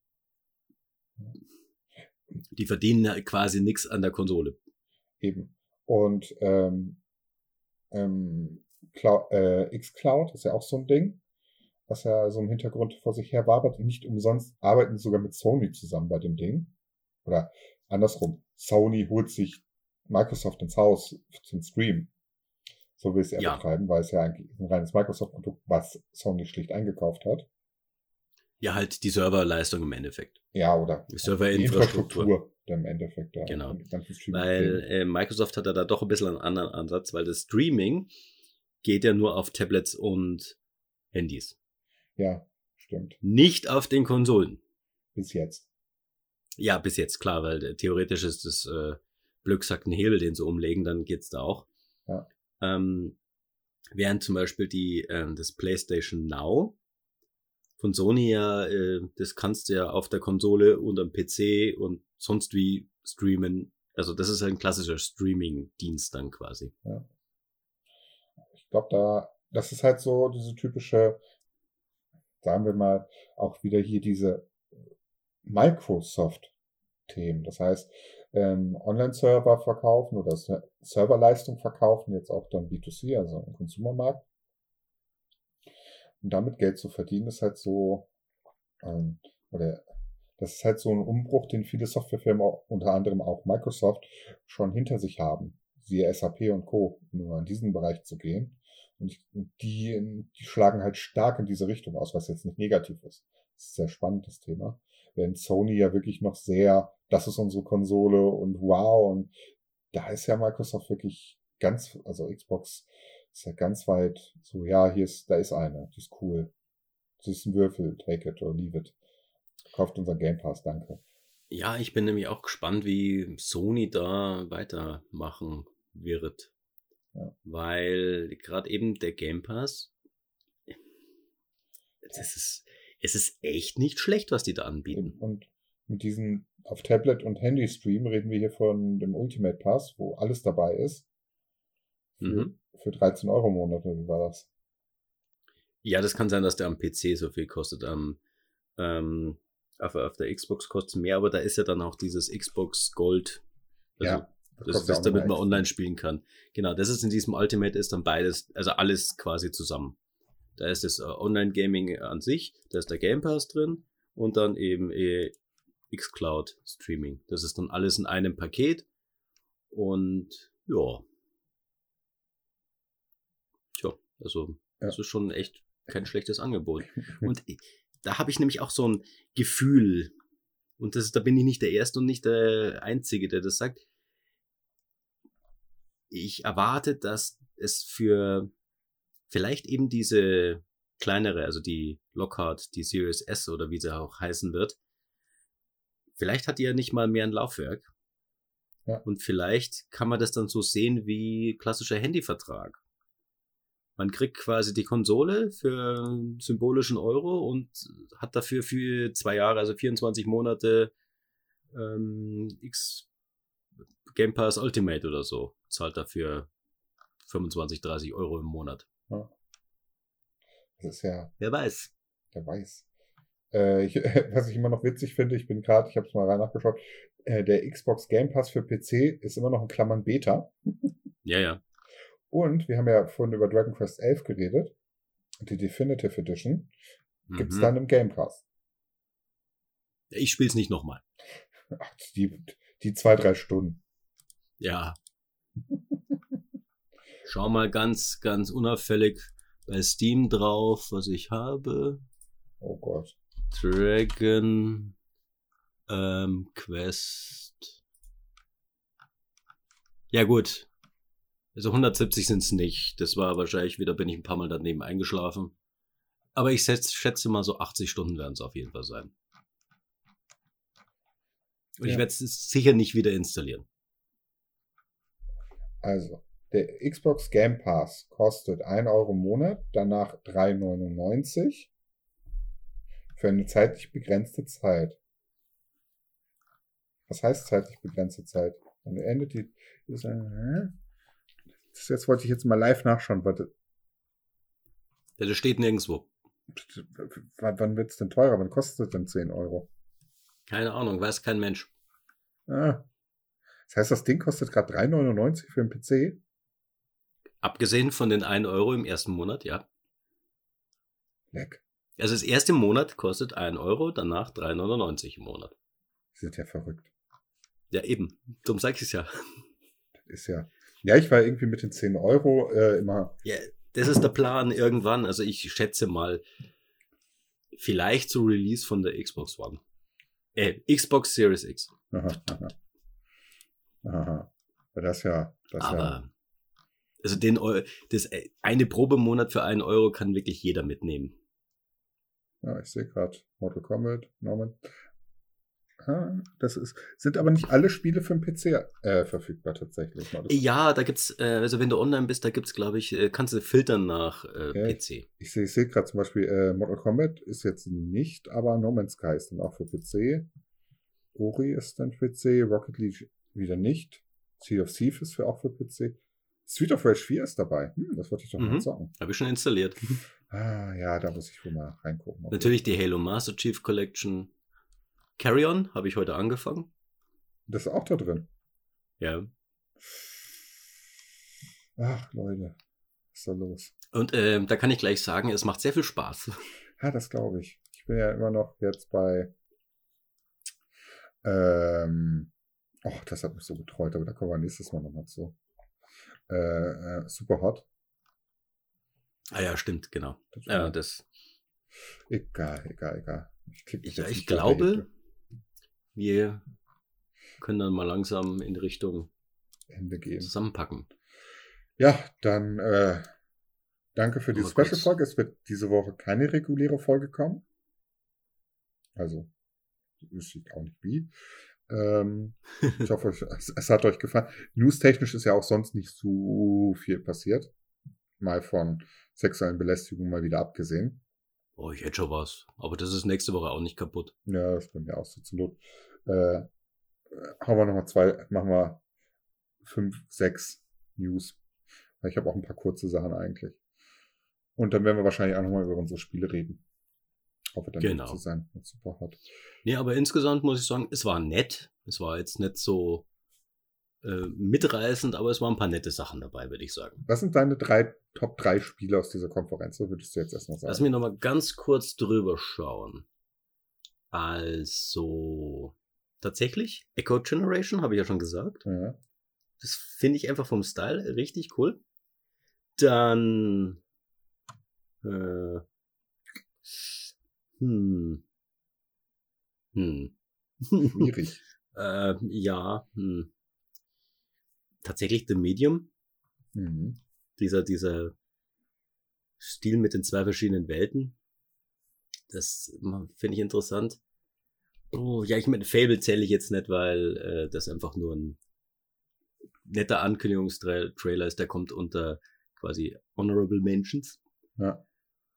die verdienen quasi nichts an der Konsole. Eben. Und ähm, ähm, Cloud, äh, xCloud ist ja auch so ein Ding, was ja so im Hintergrund vor sich her wabert. Nicht umsonst arbeiten sogar mit Sony zusammen bei dem Ding. Oder andersrum. Sony holt sich Microsoft ins Haus zum Stream. So will es ja, Ja. betreiben, weil es ja eigentlich ein reines Microsoft-Produkt, was Sony schlicht eingekauft hat. Ja, halt die Serverleistung im Endeffekt. Ja, oder Die die Serverinfrastruktur. Infrastruktur im Endeffekt. Ja, Genau. und die ganzen Streaming- Weil äh, Microsoft hat ja da doch ein bisschen einen anderen Ansatz, weil das Streaming geht ja nur auf Tablets und Handys. Ja, stimmt. Nicht auf den Konsolen. Bis jetzt. Ja, bis jetzt, klar, weil äh, theoretisch ist das äh, Blöcksack ein Hebel, den sie umlegen, dann geht's da auch. Ja. Ähm, während zum Beispiel die ähm, das PlayStation Now von Sony ja, äh, das kannst du ja auf der Konsole und am P C und sonst wie streamen. Also das ist ein klassischer Streaming-Dienst dann quasi. Ja. Ich glaube, da, das ist halt so diese typische, sagen wir mal, auch wieder hier diese Microsoft-Themen. Das heißt, ähm, Online-Server verkaufen oder Serverleistung verkaufen, jetzt auch dann B zwei C, also im Konsumermarkt. Und damit Geld zu verdienen, ist halt so, ähm, oder das ist halt so ein Umbruch, den viele Softwarefirmen, auch, unter anderem auch Microsoft, schon hinter sich haben. Siehe S A P und Co., um in diesen Bereich zu gehen. Und ich, die, die schlagen halt stark in diese Richtung aus, was jetzt nicht negativ ist. Das ist ein sehr spannendes Thema. Während Sony ja wirklich noch sehr, das ist unsere Konsole und wow, und da ist ja Microsoft wirklich ganz, also Xbox ist ja ganz weit so, ja, hier ist, da ist eine, die ist cool. Das ist ein Würfel, take it or leave it. Kauft unseren Game Pass, danke. Ja, ich bin nämlich auch gespannt, wie Sony da weitermachen wird. Ja. Weil gerade eben der Game Pass, das ist, es ist echt nicht schlecht, was die da anbieten. Und mit diesem auf Tablet und Handy Stream reden wir hier von dem Ultimate Pass, wo alles dabei ist. Für, mhm. für dreizehn Euro im Monat, wie war das? Ja, das kann sein, dass der am P C so viel kostet. Am, ähm, auf, auf der Xbox kostet es mehr, aber da ist ja dann auch dieses Xbox Gold. Also ja. Das, das ist, damit man online spielen kann. Genau, das ist in diesem Ultimate ist dann beides, also alles quasi zusammen. Da ist das uh, Online-Gaming an sich, da ist der Game Pass drin und dann eben eh, xCloud Streaming. Das ist dann alles in einem Paket und ja. Tja, also ja. Das ist schon echt kein schlechtes Angebot. Und da habe ich nämlich auch so ein Gefühl, und das, da bin ich nicht der Erste und nicht der Einzige, der das sagt. Ich erwarte, dass es für vielleicht eben diese kleinere, also die Lockhart, die Series S oder wie sie auch heißen wird, vielleicht hat die ja nicht mal mehr ein Laufwerk. Ja. Und vielleicht kann man das dann so sehen wie klassischer Handyvertrag. Man kriegt quasi die Konsole für einen symbolischen Euro und hat dafür für zwei Jahre, also vierundzwanzig Monate ähm, X Game Pass Ultimate oder so. Zahlt dafür fünfundzwanzig, dreißig Euro im Monat. Ja. Das ist ja... Wer weiß. Wer weiß. Äh, ich, was ich immer noch witzig finde, ich bin gerade, ich habe es mal rein nachgeschaut, äh, der Xbox Game Pass für P C ist immer noch in Klammern Beta. Ja, ja. Und wir haben ja vorhin über Dragon Quest elf geredet. Die Definitive Edition gibt es mhm. dann im Game Pass. Ich spiele es nicht nochmal. Ach, die, die zwei, drei Stunden. Ja. Schau mal ganz, ganz unauffällig bei Steam drauf, was ich habe. Oh Gott. Dragon ähm, Quest. Ja gut. Also hundertsiebzig sind es nicht. Das war wahrscheinlich wieder, bin ich ein paar Mal daneben eingeschlafen. Aber ich schätze mal so achtzig Stunden werden es auf jeden Fall sein. Und ja. Ich werde es sicher nicht wieder installieren. Also, der Xbox Game Pass kostet ein Euro im Monat, danach drei neunundneunzig für eine zeitlich begrenzte Zeit. Was heißt zeitlich begrenzte Zeit? Dann endet die... Das jetzt wollte ich jetzt mal live nachschauen. Warte. Ja, das steht nirgendwo. Wann wird es denn teurer? Wann kostet es denn zehn Euro? Keine Ahnung, weiß kein Mensch. Ah. Das heißt, das Ding kostet gerade drei neunundneunzig für einen P C? Abgesehen von den ein Euro im ersten Monat, ja. Leck. Also das erste Monat kostet ein Euro, danach drei neunundneunzig im Monat. Die sind ja verrückt. Ja, eben. Darum sag ich es ja. Das ist ja... Ja, ich war irgendwie mit den zehn Euro äh, immer... Ja, das ist der Plan irgendwann. Also ich schätze mal, vielleicht zu Release von der Xbox One. Äh, Xbox Series X. Aha, aha. Aha. Das ja... Das Aber, ja. Also den das eine Probemonat für einen Euro kann wirklich jeder mitnehmen. Ja, ich sehe gerade Mortal Kombat, Norman. Das ist, sind aber nicht alle Spiele für den P C äh, verfügbar tatsächlich. Ja, da gibt's, äh, also wenn du online bist, da gibt's, glaube ich, äh, kannst du filtern nach äh, okay. P C. Ich sehe ich seh gerade zum Beispiel, äh, Mortal Kombat ist jetzt nicht, aber No Man's Sky ist dann auch für P C. Ori ist dann für P C, Rocket League wieder nicht. Sea of Thieves ist für, auch für P C. Street of Rage vier ist dabei. Hm, das wollte ich doch mhm. mal sagen. Habe ich schon installiert. Ah, ja, da muss ich wohl mal reingucken. Natürlich die Halo Master Chief Collection. Carry-On habe ich heute angefangen. Das ist auch da drin. Ja. Ach, Leute. Was ist da los? Und äh, da kann ich gleich sagen, es macht sehr viel Spaß. Ja, das glaube ich. Ich bin ja immer noch jetzt bei ähm, oh, das hat mich so getreut, aber da kommen wir nächstes Mal nochmal zu. Äh, äh, Super Hot. Ah ja, stimmt, genau. Das ja, das. Egal, egal, egal. Ich, ich, ich glaube, wir können dann mal langsam in Richtung Ende gehen. Zusammenpacken. Ja, dann äh, danke für die Special-Folge. Es wird diese Woche keine reguläre Folge kommen. Also, wüsste ich auch nicht wie. Ähm, ich hoffe, es, es hat euch gefallen. News-technisch ist ja auch sonst nicht so viel passiert. Mal von sexuellen Belästigungen mal wieder abgesehen. Oh, ich hätte schon was. Aber das ist nächste Woche auch nicht kaputt. Ja, das bin mir auch so zur Not. Äh, hauen wir nochmal zwei, machen wir fünf, sechs News. Ich habe auch ein paar kurze Sachen eigentlich. Und dann werden wir wahrscheinlich auch nochmal über unsere Spiele reden. Hoffe dann genau. zu sein, was super hat. Nee, aber insgesamt muss ich sagen, es war nett. Es war jetzt nicht so äh, mitreißend, aber es waren ein paar nette Sachen dabei, würde ich sagen. Was sind deine drei Top drei Spiele aus dieser Konferenz? So würdest du jetzt erstmal sagen. Lass mich nochmal ganz kurz drüber schauen. Also, tatsächlich, Echo Generation, habe ich ja schon gesagt. Ja. Das finde ich einfach vom Style richtig cool. Dann äh, hm. Hm. Schwierig. äh, ja, hm. Tatsächlich The Medium. Mhm. Dieser, dieser Stil mit den zwei verschiedenen Welten. Das finde ich interessant. Oh, ja, ich meine, Fable zähle ich jetzt nicht, weil äh, das einfach nur ein netter Ankündigungstrailer ist. Der kommt unter quasi Honorable Mentions. Ja.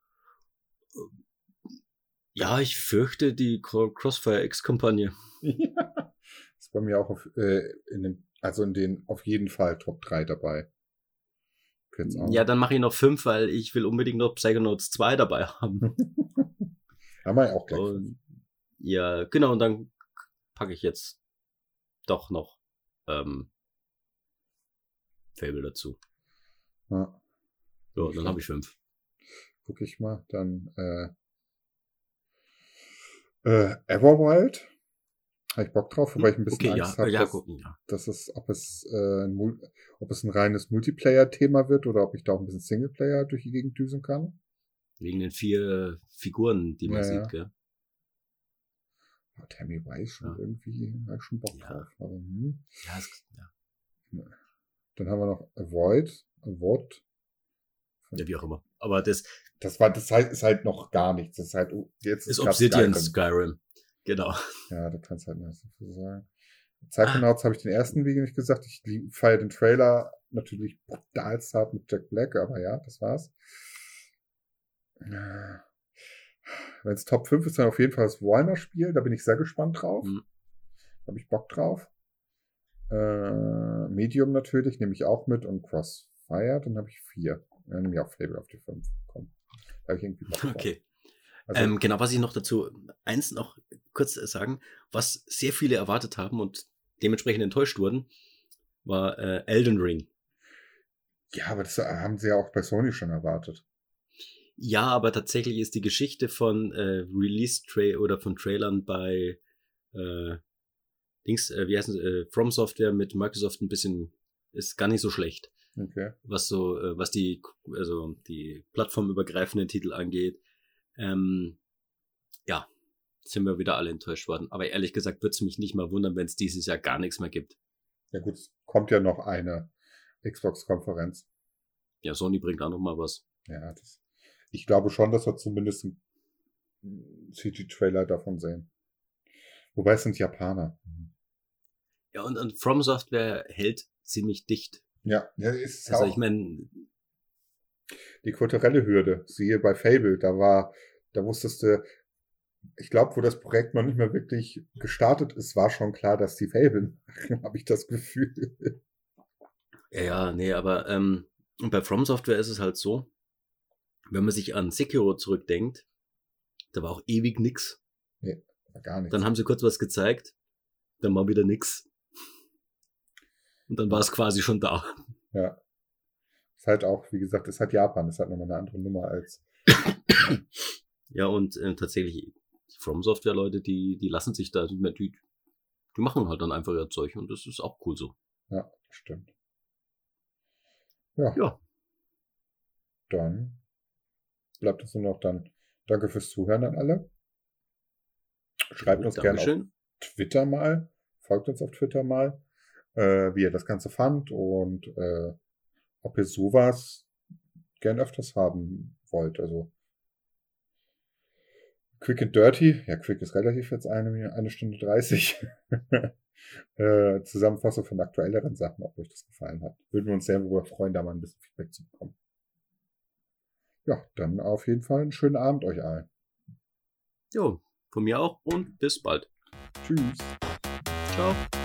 Ja, ich fürchte die Crossfire X-Kampagne. Ja. Ist bei mir auch auf, äh, in den, also in den auf jeden Fall Top drei dabei. Ja, dann mache ich noch fünf, weil ich will unbedingt noch Psychonauts zwei dabei haben. Haben wir ja auch gleich. Und, ja, genau, und dann packe ich jetzt doch noch ähm, Fable dazu. Ja. So, dann habe ich fünf. Guck ich mal, dann äh, äh, Everwild. Habe ich Bock drauf, wobei ich ein bisschen okay, Angst ja, habe, ja, dass, gucken, ja. dass es, ob es, äh, ein, ob es ein reines Multiplayer-Thema wird oder ob ich da auch ein bisschen Singleplayer durch die Gegend düsen kann. Wegen den vier Figuren, die man ja, sieht, ja. gell? Oh, Tammy Weiss schon ja. irgendwie, habe ich schon Bock ja. drauf. Aber, hm. ja, es, ja. Dann haben wir noch Avoid, Avoid. Ja, wie auch immer. Aber das, das war, das heißt, ist halt noch gar nichts. Das ist halt, jetzt ist, ist Obsidian Skyrim. Skyrim. Genau. Ja, da kannst du halt nicht so sagen. Psychonauts ah. habe ich den ersten Video nicht gesagt. Ich feiere den Trailer natürlich brutal hart mit Jack Black, aber ja, das war's. Wenn es Top fünf ist, dann auf jeden Fall das Warhammer-Spiel. Da bin ich sehr gespannt drauf. Mhm. Da habe ich Bock drauf. Äh, Medium natürlich, nehme ich auch mit. Und Crossfire, dann habe ich vier. Dann nehme ich auch Fable auf die fünf. Komm. Da habe ich irgendwie Bock drauf. Okay. Also, ähm, genau, was ich noch dazu, eins noch kurz sagen, was sehr viele erwartet haben und dementsprechend enttäuscht wurden, war äh, Elden Ring. Ja, aber das haben sie ja auch bei Sony schon erwartet. Ja, aber tatsächlich ist die Geschichte von äh, Release-Tra- oder von Trailern bei äh, Dings, äh, wie heißt es, äh, From Software mit Microsoft ein bisschen, ist gar nicht so schlecht. Okay. Was so, äh, was die, also die plattformübergreifenden Titel angeht. Ähm, ja, sind wir wieder alle enttäuscht worden. Aber ehrlich gesagt würde es mich nicht mal wundern, wenn es dieses Jahr gar nichts mehr gibt. Ja gut, es kommt ja noch eine Xbox-Konferenz. Ja, Sony bringt auch noch mal was. Ja, das, ich glaube schon, dass wir zumindest einen C G-Trailer davon sehen. Wobei es sind Japaner. Ja, und, und From Software hält ziemlich dicht. Ja, ja ist also auch ich meine, die kulturelle Hürde, siehe bei Fable, da war, da wusstest du, ich glaube, wo das Projekt noch nicht mehr wirklich gestartet ist, war schon klar, dass die Fable machen, habe ich das Gefühl. Ja, ja, nee, aber ähm, bei From Software ist es halt so, wenn man sich an Sekiro zurückdenkt, da war auch ewig nix. Nee, war gar nichts. Dann haben sie kurz was gezeigt, dann war wieder nix. Und dann war es quasi schon da. Ja. Ist halt auch, wie gesagt, ist halt Japan, ist halt nochmal eine andere Nummer als. Ja, und äh, tatsächlich, From Software Leute, die, die lassen sich da, die, die machen halt dann einfach ihr Zeug und das ist auch cool so. Ja, stimmt. Ja. Ja. Dann bleibt es nur noch dann. Danke fürs Zuhören an alle. Schreibt uns gerne auf Twitter mal. Folgt uns auf Twitter mal, äh, wie ihr das Ganze fand und äh, ob ihr sowas gern öfters haben wollt. Also Quick and Dirty, ja, Quick ist relativ jetzt eine, eine Stunde dreißig. äh, Zusammenfassung von aktuelleren Sachen, ob euch das gefallen hat. Würden wir uns sehr darüber freuen, da mal ein bisschen Feedback zu bekommen. Ja, dann auf jeden Fall einen schönen Abend euch allen. Jo, von mir auch und bis bald. Tschüss. Ciao.